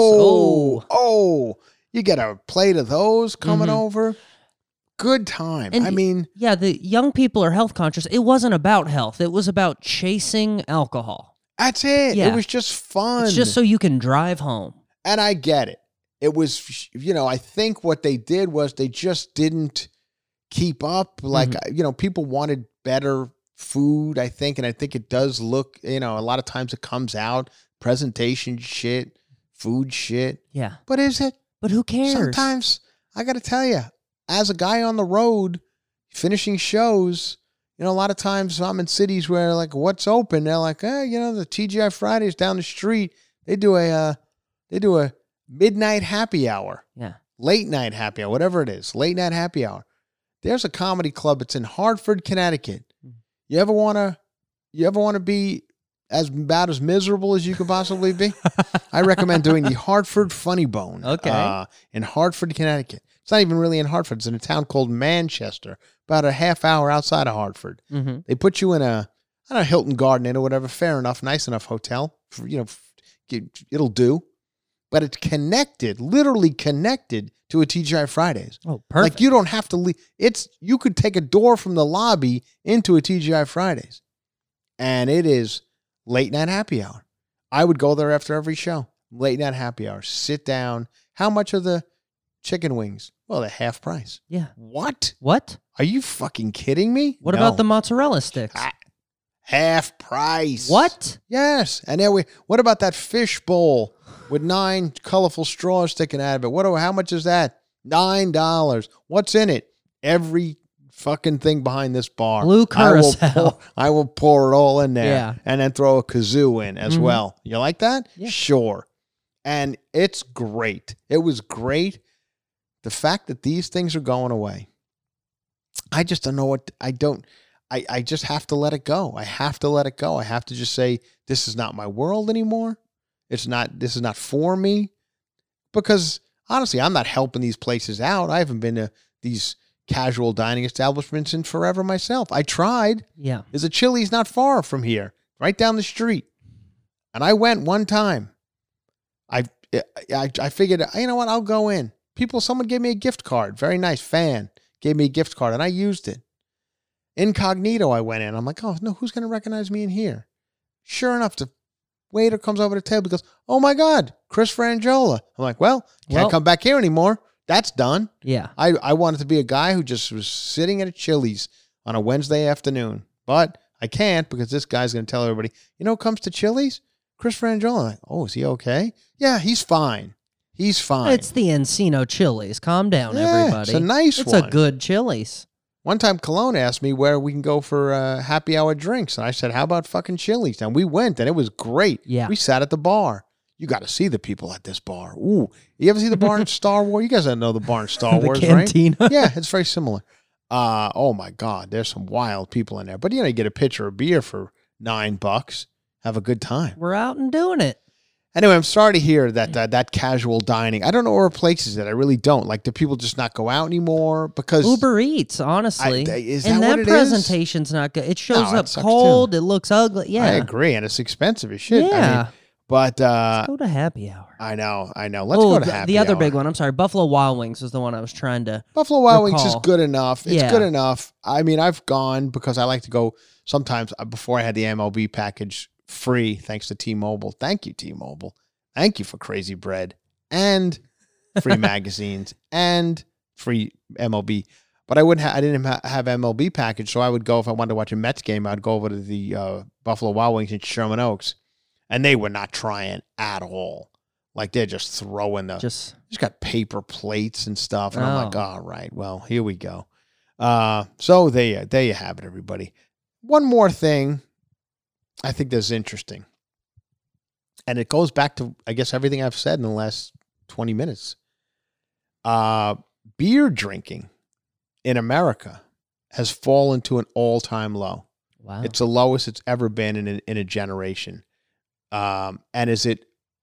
[SPEAKER 2] Oh, you get a plate of those coming
[SPEAKER 3] Mhm.
[SPEAKER 2] over. Good time.
[SPEAKER 3] And
[SPEAKER 2] I mean,
[SPEAKER 3] Yeah, the young people are health conscious. It wasn't about health. It was about chasing alcohol.
[SPEAKER 2] that's it.
[SPEAKER 3] Yeah.
[SPEAKER 2] It was just fun.
[SPEAKER 3] It's just so you can drive home.
[SPEAKER 2] And I get it. It was, I think what they did was they just didn't keep up. Like, people wanted better food, I think. And I think it does look, a lot of times it comes out presentation shit, food shit.
[SPEAKER 3] Yeah.
[SPEAKER 2] But is it?
[SPEAKER 3] But who cares?
[SPEAKER 2] Sometimes, I got to tell you, as a guy on the road finishing shows, a lot of times I'm in cities where, like, what's open? They're like, the TGI Fridays down the street, they do a midnight happy hour,
[SPEAKER 3] Yeah.
[SPEAKER 2] late night happy hour, whatever it is, late night happy hour. There's a comedy club. It's in Hartford, Connecticut. You ever want to be about as miserable as you could possibly be? I recommend doing the Hartford Funny Bone.
[SPEAKER 3] Okay.
[SPEAKER 2] In Hartford, Connecticut. It's not even really in Hartford. It's in a town called Manchester, about a half hour outside of Hartford.
[SPEAKER 3] Mm-hmm.
[SPEAKER 2] They put you in a Hilton Garden Inn or whatever, fair enough, nice enough hotel. It'll do. But it's connected, literally connected to a TGI Fridays.
[SPEAKER 3] Oh, perfect.
[SPEAKER 2] Like, you don't have to leave. You could take a door from the lobby into a TGI Fridays. And it is late night happy hour. I would go there after every show. Late night happy hour. Sit down. How much are the chicken wings? Well, they're half price.
[SPEAKER 3] Yeah.
[SPEAKER 2] What?
[SPEAKER 3] What?
[SPEAKER 2] Are you fucking kidding me?
[SPEAKER 3] What
[SPEAKER 2] No.
[SPEAKER 3] about the mozzarella sticks?
[SPEAKER 2] Half price.
[SPEAKER 3] What?
[SPEAKER 2] Yes. And then what about that fish bowl with 9 colorful straws sticking out of it? How much is that? $9. What's in it? Every fucking thing behind this bar.
[SPEAKER 3] Blue Curacao.
[SPEAKER 2] I will pour it all in there.
[SPEAKER 3] Yeah.
[SPEAKER 2] And then throw a kazoo in as
[SPEAKER 3] Mhm.
[SPEAKER 2] well. You like that?
[SPEAKER 3] Yeah.
[SPEAKER 2] Sure. And it's great. It was great. The fact that these things are going away, I just don't know what, I just have to let it go. I have to let it go. I have to just say, this is not my world anymore. This is not for me. Because honestly, I'm not helping these places out. I haven't been to these casual dining establishments in forever myself. I tried.
[SPEAKER 3] Yeah.
[SPEAKER 2] There's a Chili's not far from here, right down the street. And I went one time. I figured, you know what, I'll go in. Someone gave me a gift card. Very nice fan. Gave me a gift card, and I used it. Incognito, I went in. I'm like, oh, no, who's going to recognize me in here? Sure enough, the waiter comes over to the table and goes, oh, my God, Chris Frangiola. I'm like, well, can't come back here anymore. That's done.
[SPEAKER 3] Yeah.
[SPEAKER 2] I wanted to be a guy who just was sitting at a Chili's on a Wednesday afternoon. But I can't because this guy's going to tell everybody, who comes to Chili's? Chris Frangiola. I'm like, oh, is he okay? Yeah, he's fine. He's fine.
[SPEAKER 3] It's the Encino Chili's. Calm down,
[SPEAKER 2] Yeah,
[SPEAKER 3] everybody.
[SPEAKER 2] it's a nice
[SPEAKER 3] It's
[SPEAKER 2] one.
[SPEAKER 3] a good Chili's.
[SPEAKER 2] One time, Cologne asked me where we can go for happy hour drinks. And I said, how about fucking Chili's? And we went, and it was great.
[SPEAKER 3] Yeah.
[SPEAKER 2] We sat at the bar. You got to see the people at this bar. Ooh. You ever see the bar in Star Wars? You guys don't know the bar in Star
[SPEAKER 3] The
[SPEAKER 2] Wars,
[SPEAKER 3] cantina.
[SPEAKER 2] right? Yeah, it's very similar. Oh, my God. There's some wild people in there. But, you get a pitcher of beer for $9. Have a good time.
[SPEAKER 3] We're out and doing it.
[SPEAKER 2] Anyway, I'm sorry to hear that that casual dining. I don't know where places that I really don't. Like, do people just not go out anymore? Because
[SPEAKER 3] Uber Eats, honestly.
[SPEAKER 2] is
[SPEAKER 3] and
[SPEAKER 2] that
[SPEAKER 3] that
[SPEAKER 2] what it is?
[SPEAKER 3] presentation's not good. It shows
[SPEAKER 2] No, it
[SPEAKER 3] up
[SPEAKER 2] sucks,
[SPEAKER 3] cold. It looks ugly. Yeah.
[SPEAKER 2] I agree, and it's expensive as shit.
[SPEAKER 3] Yeah.
[SPEAKER 2] But
[SPEAKER 3] Let's go to happy hour.
[SPEAKER 2] I know. Let's go to happy
[SPEAKER 3] the other
[SPEAKER 2] hour.
[SPEAKER 3] big one. I'm sorry. Buffalo Wild Wings was the one I was trying to.
[SPEAKER 2] Buffalo Wild Wings is
[SPEAKER 3] recall.
[SPEAKER 2] good enough. It's
[SPEAKER 3] Yeah.
[SPEAKER 2] good enough. I mean, I've gone because I like to go sometimes before I had the MLB package free, thanks to T-Mobile. Thank you, T-Mobile. Thank you for Crazy Bread and free magazines and free MLB. But I didn't have MLB package, so I would go if I wanted to watch a Mets game. I'd go over to the Buffalo Wild Wings in Sherman Oaks, and they were not trying at all. Like they're just throwing just got paper plates and stuff, and I'm like, all right, well, here we go. So there you have it, everybody. One more thing I think that's interesting, and it goes back to, I guess, everything I've said in the last 20 minutes. Beer drinking in America has fallen to an all-time low.
[SPEAKER 3] Wow.
[SPEAKER 2] It's the lowest it's ever been in a generation. And is it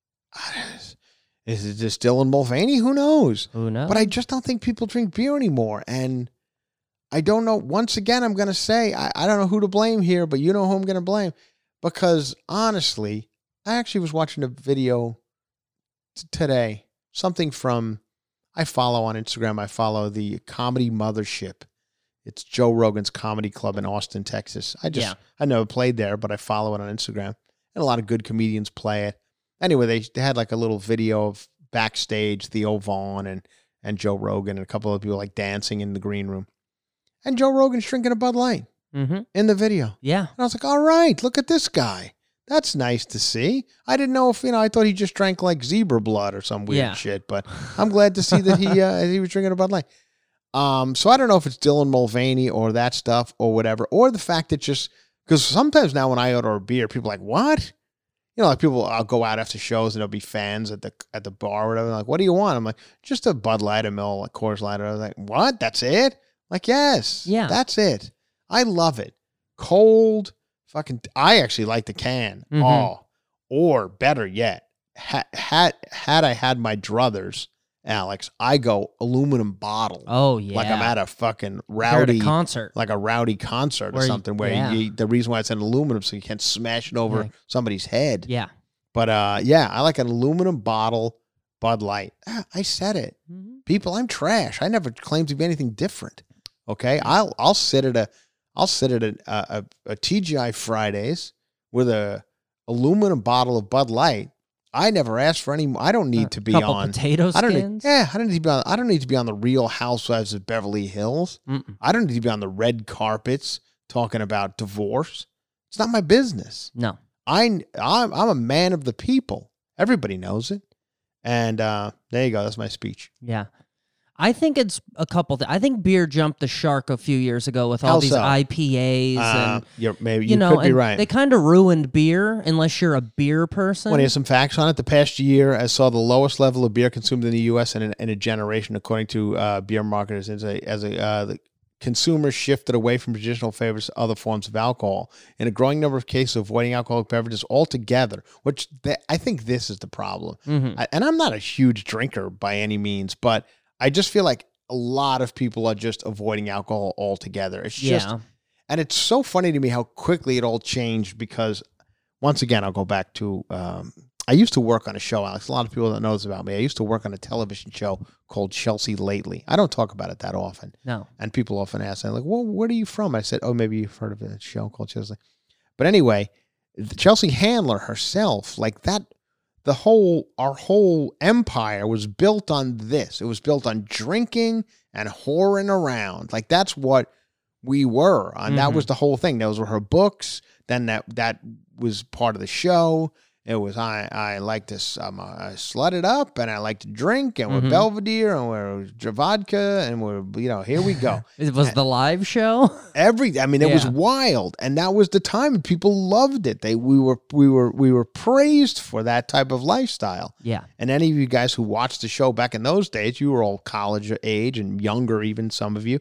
[SPEAKER 2] just Dylan Mulvaney? Who knows?
[SPEAKER 3] Who knows?
[SPEAKER 2] But I just don't think people drink beer anymore. And I don't know. Once again, I'm going to say, I don't know who to blame here, but you know who I'm going to blame. Because honestly, I actually was watching a video today, something from, I follow on Instagram, I follow the Comedy Mothership. It's Joe Rogan's comedy club in Austin, Texas. I never played there, but I follow it on Instagram. And a lot of good comedians play it. Anyway, they had like a little video of backstage, Theo Vaughn and Joe Rogan and a couple of people like dancing in the green room. And Joe Rogan's drinking a Bud Light in the video.
[SPEAKER 3] Yeah.
[SPEAKER 2] And I was like, all right, look at this guy. That's nice to see. I didn't know if, I thought he just drank like zebra blood or some weird shit, but I'm glad to see that he was drinking a Bud Light. So I don't know if it's Dylan Mulvaney or that stuff or whatever, or the fact that just, because sometimes now when I order a beer, people are like, what? Like I'll go out after shows and there'll be fans at the bar or whatever. Like, what do you want? I'm like, just a Bud Light, a Mill, a Coors Light. I was like, what? That's it? Like, yes. Yeah. That's it. I love it. Cold. Fucking, I actually like the can. Oh, or better yet, had I had my druthers, Alex, I go aluminum bottle.
[SPEAKER 3] Oh yeah,
[SPEAKER 2] like I'm at a fucking rowdy
[SPEAKER 3] concert,
[SPEAKER 2] like a rowdy concert or something. Where the reason why it's an aluminum so you can't smash it over somebody's head.
[SPEAKER 3] Yeah,
[SPEAKER 2] but I like an aluminum bottle Bud Light. I said it, people. I'm trash. I never claimed to be anything different. Okay, I'll sit at a TGI Fridays with a aluminum bottle of Bud Light. I never asked for any. I don't need to be on
[SPEAKER 3] potato skins.
[SPEAKER 2] I don't need to be on. I don't need to be on the Real Housewives of Beverly Hills. I don't need to be on the red carpets talking about divorce. It's not my business.
[SPEAKER 3] No,
[SPEAKER 2] I'm a man of the people. Everybody knows it. And there you go. That's my speech.
[SPEAKER 3] Yeah. I think it's a couple things. I think beer jumped the shark a few years ago with all these IPAs and
[SPEAKER 2] you could be right.
[SPEAKER 3] They kind of ruined beer unless you're a beer person.
[SPEAKER 2] Want to hear some facts on it? The past year, I saw the lowest level of beer consumed in the U.S. in a generation, according to beer marketers, the consumers shifted away from traditional favorites to other forms of alcohol. In a growing number of cases, avoiding alcoholic beverages altogether, which I think this is the problem. And I'm not a huge drinker by any means, but I just feel like a lot of people are just avoiding alcohol altogether. It's just, and it's so funny to me how quickly it all changed because, once again, I'll go back to, I used to work on a show, Alex. A lot of people don't know this about me. I used to work on a television show called Chelsea Lately. I don't talk about it that often.
[SPEAKER 3] No.
[SPEAKER 2] And people often ask, like, well, where are you from? I said, oh, maybe you've heard of a show called Chelsea. But anyway, Chelsea Handler herself, like that, our whole empire was built on this. It was built on drinking and whoring around. Like that's what we were. And that was the whole thing. Those were her books. Then that was part of the show. It was I like to I slut it up and I like to drink and we're Belvedere and we're vodka and we're here we go.
[SPEAKER 3] It was the live show.
[SPEAKER 2] It was wild, and that was the time, and people loved it. We were praised for that type of lifestyle.
[SPEAKER 3] Yeah.
[SPEAKER 2] And any of you guys who watched the show back in those days, you were all college age and younger, even some of you.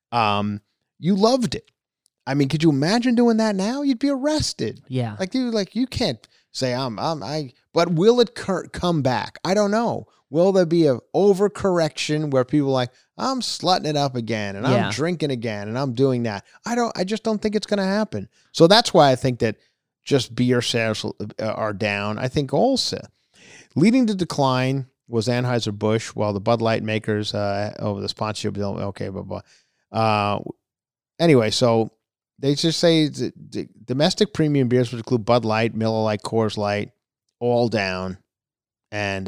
[SPEAKER 2] You loved it. I mean, could you imagine doing that now? You'd be arrested.
[SPEAKER 3] Yeah.
[SPEAKER 2] You can't say but will it come back? I don't know. Will there be an overcorrection where people are like, I'm slutting it up again and I'm drinking again and I'm doing that? I just don't think it's going to happen. So that's why I think that just beer sales are down. I think also leading to decline was Anheuser-Busch, while the Bud Light makers over the sponsorship, okay, blah, blah. Anyway, so They just say domestic premium beers, which include Bud Light, Miller Lite, Coors Light, all down. And,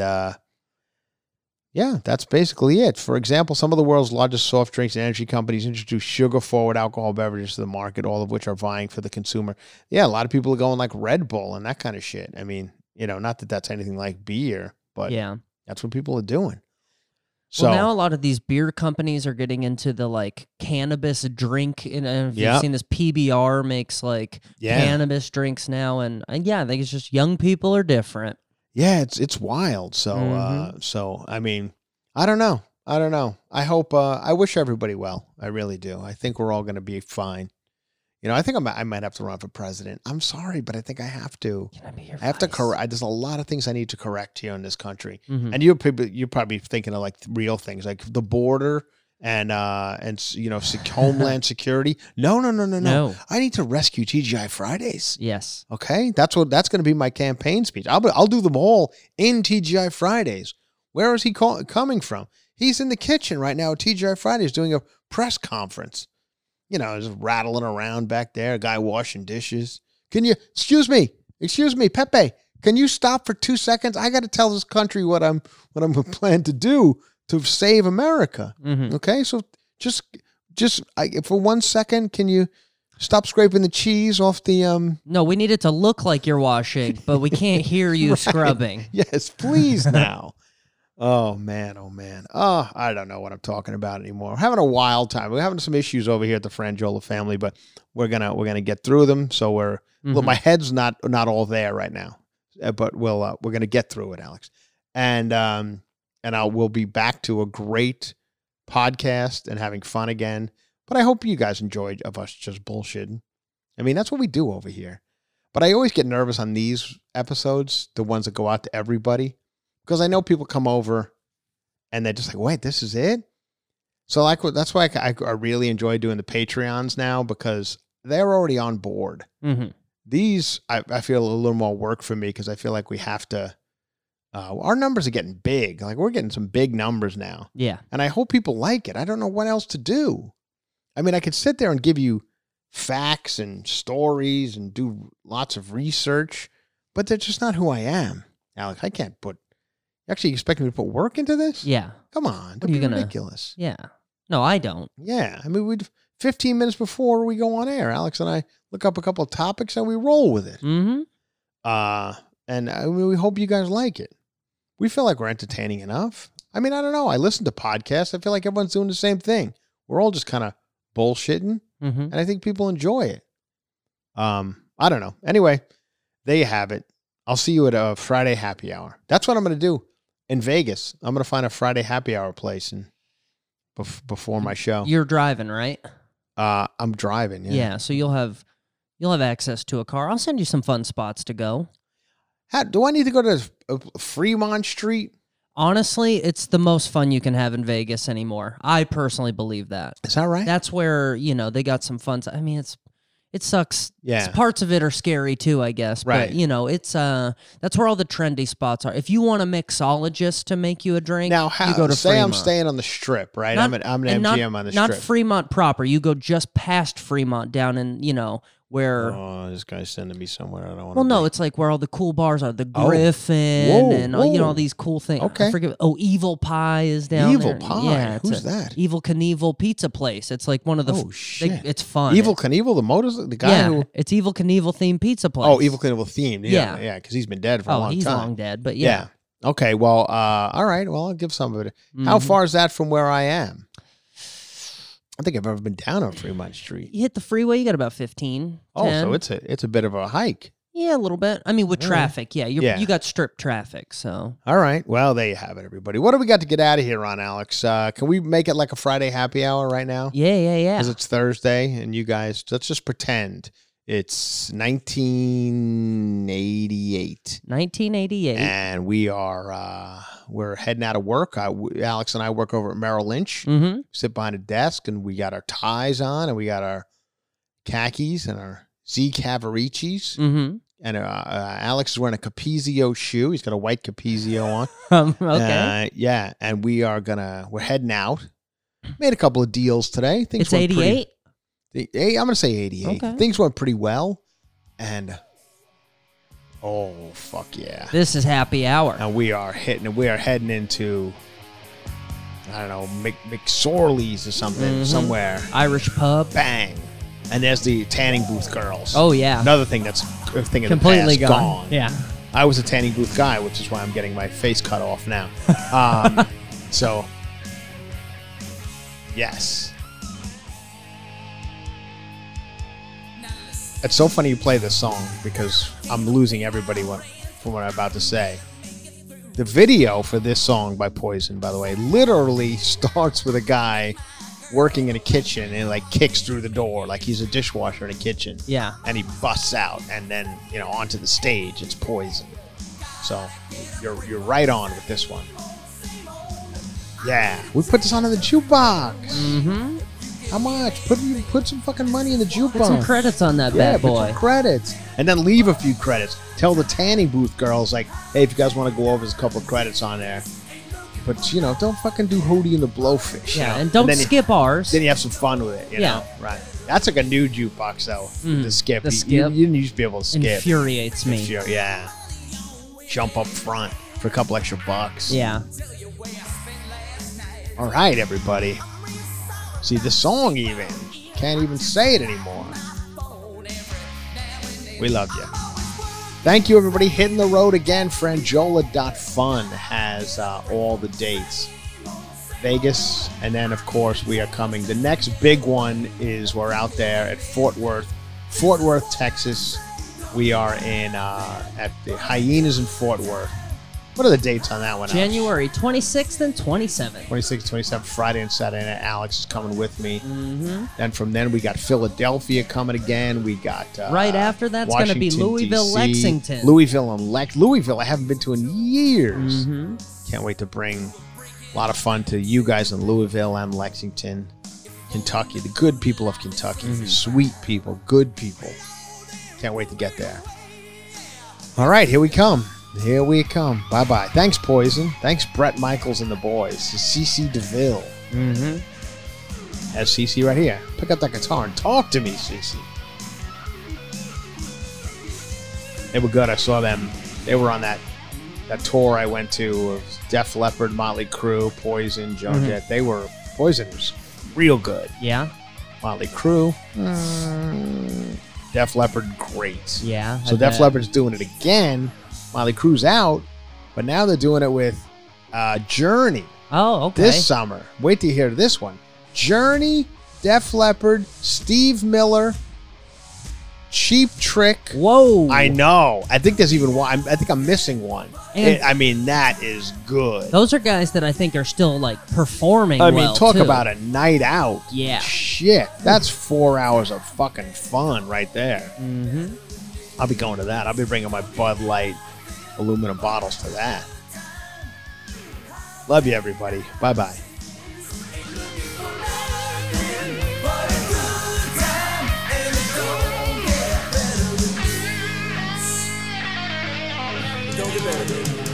[SPEAKER 2] yeah, that's basically it. For example, some of the world's largest soft drinks and energy companies introduce sugar-forward alcohol beverages to the market, all of which are vying for the consumer. Yeah, a lot of people are going like Red Bull and that kind of shit. I mean, not that that's anything like beer, but
[SPEAKER 3] Yeah.
[SPEAKER 2] that's what people are doing. So
[SPEAKER 3] Well, now a lot of these beer companies are getting into the like cannabis drink. If you've seen this, PBR makes like cannabis drinks now, and yeah, I think it's just young people are different.
[SPEAKER 2] yeah, it's wild. So so I mean, I don't know. I hope I wish everybody well. I really do. I think we're all going to be fine. I think I might have to run for president. I'm sorry, but I think I have to.
[SPEAKER 3] Can I be your
[SPEAKER 2] I have to
[SPEAKER 3] vice?
[SPEAKER 2] correct. There's a lot of things I need to correct here in this country.
[SPEAKER 3] Mhm.
[SPEAKER 2] And you're probably thinking of like real things, like the border and homeland security. No.
[SPEAKER 3] No.
[SPEAKER 2] I need to rescue TGI Fridays.
[SPEAKER 3] Yes.
[SPEAKER 2] Okay, that's going to be my campaign speech. I'll do them all in TGI Fridays. Where is he coming from? He's in the kitchen right now at TGI Fridays doing a press conference. Just rattling around back there, a guy washing dishes. Excuse me, Pepe, can you stop for 2 seconds? I got to tell this country what I'm planning to do to save America.
[SPEAKER 3] Mhm.
[SPEAKER 2] Okay, so just for 1 second, can you stop scraping the cheese off the
[SPEAKER 3] No, we need it to look like you're washing, but we can't hear you
[SPEAKER 2] Right.
[SPEAKER 3] scrubbing.
[SPEAKER 2] Yes, please now. Oh man. Oh, I don't know what I'm talking about anymore. We're having a wild time. We're having some issues over here at the Frangiola family, but we're gonna get through them. So well, my head's not all there right now, but we're gonna get through it, Alex. And we'll be back to a great podcast and having fun again. But I hope you guys enjoyed of us just bullshitting. I mean, that's what we do over here. But I always get nervous on these episodes, the ones that go out to everybody. Because I know people come over and they're just like, wait, this is it? So that's why I really enjoy doing the Patreons now, because they're already on board.
[SPEAKER 3] Mm-hmm.
[SPEAKER 2] These, I feel a little more work for me because I feel like we have to, our numbers are getting big. Like we're getting some big numbers now.
[SPEAKER 3] Yeah.
[SPEAKER 2] And I hope people like it. I don't know what else to do. I mean, I could sit there and give you facts and stories and do lots of research, but they're just not who I am. Alex, I can't put... You actually expect me to put work into this?
[SPEAKER 3] Yeah.
[SPEAKER 2] Come on. Don't
[SPEAKER 3] are you
[SPEAKER 2] be
[SPEAKER 3] gonna-
[SPEAKER 2] ridiculous.
[SPEAKER 3] Yeah. No, I don't.
[SPEAKER 2] Yeah. I mean, 15 minutes before we go on air, Alex and I look up a couple of topics and we roll with it.
[SPEAKER 3] Mm-hmm.
[SPEAKER 2] And I mean, we hope you guys like it. We feel like we're entertaining enough. I mean, I don't know. I listen to podcasts. I feel like everyone's doing the same thing. We're all just kind of bullshitting.
[SPEAKER 3] Mm-hmm.
[SPEAKER 2] And I think people enjoy it. I don't know. Anyway, there you have it. I'll see you at a Friday happy hour. That's what I'm going to do in Vegas. I'm going to find a Friday happy hour place and before my show.
[SPEAKER 3] You're driving, right?
[SPEAKER 2] I'm driving.
[SPEAKER 3] Yeah. So you'll have access to a car. I'll send you some fun spots to go.
[SPEAKER 2] Do I need to go to Fremont Street?
[SPEAKER 3] Honestly, it's the most fun you can have in Vegas anymore. I personally believe that.
[SPEAKER 2] Is that right?
[SPEAKER 3] That's where, they got some fun. I mean, it sucks.
[SPEAKER 2] Yeah.
[SPEAKER 3] Parts of it are scary too, I guess.
[SPEAKER 2] Right.
[SPEAKER 3] But, it's that's where all the trendy spots are. If you want a mixologist to make you a drink,
[SPEAKER 2] Now,
[SPEAKER 3] you go to
[SPEAKER 2] say
[SPEAKER 3] Fremont.
[SPEAKER 2] I'm staying on the Strip, right?
[SPEAKER 3] Not-
[SPEAKER 2] I'm an
[SPEAKER 3] and
[SPEAKER 2] MGM on the
[SPEAKER 3] not
[SPEAKER 2] Strip.
[SPEAKER 3] Fremont proper. You go just past Fremont down in, where...
[SPEAKER 2] Oh, this guy's sending me somewhere I don't want to
[SPEAKER 3] Well, no,
[SPEAKER 2] be.
[SPEAKER 3] it's like where all the cool bars are. The
[SPEAKER 2] Oh.
[SPEAKER 3] Griffin
[SPEAKER 2] Whoa,
[SPEAKER 3] and,
[SPEAKER 2] whoa.
[SPEAKER 3] all these cool things.
[SPEAKER 2] Okay.
[SPEAKER 3] I forget. Oh, Evil Pie is down
[SPEAKER 2] Evil
[SPEAKER 3] there.
[SPEAKER 2] Pie?
[SPEAKER 3] Yeah, it's
[SPEAKER 2] Who's that?
[SPEAKER 3] Evil Knievel pizza place. It's like one of the...
[SPEAKER 2] Oh, shit.
[SPEAKER 3] it's fun.
[SPEAKER 2] Evil Knievel, the guy
[SPEAKER 3] yeah,
[SPEAKER 2] who...
[SPEAKER 3] it's Evil Knievel themed pizza place.
[SPEAKER 2] Oh, Evil Knievel themed.
[SPEAKER 3] Yeah.
[SPEAKER 2] Yeah, because he's been dead for a
[SPEAKER 3] Oh,
[SPEAKER 2] long
[SPEAKER 3] he's
[SPEAKER 2] time.
[SPEAKER 3] long dead, but yeah.
[SPEAKER 2] Okay, well, all right. Well, I'll give some of it. How
[SPEAKER 3] Mhm.
[SPEAKER 2] far is that from where I am? I think I've ever been down on Fremont Street.
[SPEAKER 3] You hit the freeway, you got about 15.
[SPEAKER 2] Oh,
[SPEAKER 3] 10.
[SPEAKER 2] so it's a bit of a hike.
[SPEAKER 3] Yeah, a little bit. I mean, with
[SPEAKER 2] All right.
[SPEAKER 3] traffic, yeah.
[SPEAKER 2] Yeah.
[SPEAKER 3] You got strip traffic, so...
[SPEAKER 2] All right. Well, there you have it, everybody. What do we got to get out of here on, Alex? Can we make it like a Friday happy hour right now?
[SPEAKER 3] Yeah.
[SPEAKER 2] Because it's Thursday, and you guys, let's just pretend it's 1988.
[SPEAKER 3] 1988.
[SPEAKER 2] And we are we're heading out of work. Alex and I work over at Merrill Lynch.
[SPEAKER 3] Mm-hmm.
[SPEAKER 2] Sit behind a desk, and we got our ties on, and we got our khakis and our Z Cavaricis.
[SPEAKER 3] Mm-hmm.
[SPEAKER 2] And Alex is wearing a Capizio shoe. He's got a white Capizio on.
[SPEAKER 3] Okay.
[SPEAKER 2] Yeah, and we're heading out. Made a couple of deals today. Things
[SPEAKER 3] It's
[SPEAKER 2] went pretty-
[SPEAKER 3] 88?
[SPEAKER 2] I'm going to say 88.
[SPEAKER 3] Okay.
[SPEAKER 2] Things went pretty well. And, oh, fuck yeah.
[SPEAKER 3] This is happy hour.
[SPEAKER 2] And we are heading into, I don't know, McSorley's or something, somewhere.
[SPEAKER 3] Irish pub.
[SPEAKER 2] Bang. And there's the tanning booth girls.
[SPEAKER 3] Oh, yeah.
[SPEAKER 2] Another thing that's a thing of
[SPEAKER 3] Completely
[SPEAKER 2] the past, gone.
[SPEAKER 3] Yeah.
[SPEAKER 2] I was a tanning booth guy, which is why I'm getting my face cut off now. So, yes. It's so funny you play this song because I'm losing everybody from what I'm about to say. The video for this song by Poison, by the way, literally starts with a guy working in a kitchen and like kicks through the door like he's a dishwasher in a kitchen.
[SPEAKER 3] Yeah.
[SPEAKER 2] And he busts out and then, onto the stage. It's Poison. So you're right on with this one. Yeah. We put this on in the jukebox.
[SPEAKER 3] Mm-hmm.
[SPEAKER 2] How much? Put some fucking money in the jukebox.
[SPEAKER 3] Put some credits on that bad
[SPEAKER 2] Put
[SPEAKER 3] boy.
[SPEAKER 2] some credits. And then leave a few credits. Tell the tanning booth girls, like, hey, if you guys want to go over, there's a couple of credits on there. But, don't fucking do Hootie and the Blowfish.
[SPEAKER 3] Yeah, and don't skip ours.
[SPEAKER 2] Then you have some fun with it, you know? Right. That's like a new jukebox, though, the skip.
[SPEAKER 3] The skip.
[SPEAKER 2] You didn't used to be able to skip.
[SPEAKER 3] Infuriates me.
[SPEAKER 2] Yeah. Jump up front for a couple extra bucks.
[SPEAKER 3] Yeah.
[SPEAKER 2] All right, everybody. See, the song even. Can't even say it anymore. We love you. Thank you, everybody. Hitting the road again. Frangiola.fun has all the dates. Vegas, and then, of course, we are coming. The next big one is we're out there at Fort Worth, Texas. We are in at the Hyenas in Fort Worth. What are the dates on that one?
[SPEAKER 3] January 26th and 27th.
[SPEAKER 2] 26th, 27th, Friday and Saturday night. Alex is coming with me.
[SPEAKER 3] Mm-hmm.
[SPEAKER 2] Then from then we got Philadelphia coming again. We got
[SPEAKER 3] right after that's going to be Louisville,
[SPEAKER 2] DC,
[SPEAKER 3] Lexington.
[SPEAKER 2] Louisville I haven't been to in years.
[SPEAKER 3] Mm-hmm.
[SPEAKER 2] Can't wait to bring a lot of fun to you guys in Louisville and Lexington, Kentucky. The good people of Kentucky. Sweet people, good people. Can't wait to get there. All right, here we come. Here we come. Bye-bye. Thanks, Poison. Thanks, Brett Michaels and the boys. CC DeVille.
[SPEAKER 3] Mm-hmm.
[SPEAKER 2] Has CC right here. Pick up that guitar and talk to me, CC. They were good. I saw them. They were on that tour I went to of Def Leppard, Motley Crue, Poison, Joan Jett. They were... Poison was real good.
[SPEAKER 3] Yeah.
[SPEAKER 2] Motley Crue. Def Leppard, great.
[SPEAKER 3] Yeah.
[SPEAKER 2] So Def Leppard's doing it again. Motley Crue's out, but now they're doing it with Journey.
[SPEAKER 3] Oh, okay.
[SPEAKER 2] This summer. Wait till you hear this one. Journey, Def Leppard, Steve Miller, Cheap Trick.
[SPEAKER 3] Whoa.
[SPEAKER 2] I know. I think there's even one. I think I'm missing one.
[SPEAKER 3] And
[SPEAKER 2] that is good.
[SPEAKER 3] Those are guys that I think are still like performing.
[SPEAKER 2] Talk
[SPEAKER 3] too.
[SPEAKER 2] about a night out.
[SPEAKER 3] Yeah.
[SPEAKER 2] Shit. That's 4 hours of fucking fun right there.
[SPEAKER 3] Mm-hmm.
[SPEAKER 2] I'll be going to that. I'll be bringing my Bud Light aluminum bottles to that. Love you, everybody. Bye-bye.
[SPEAKER 4] Don't get better, baby.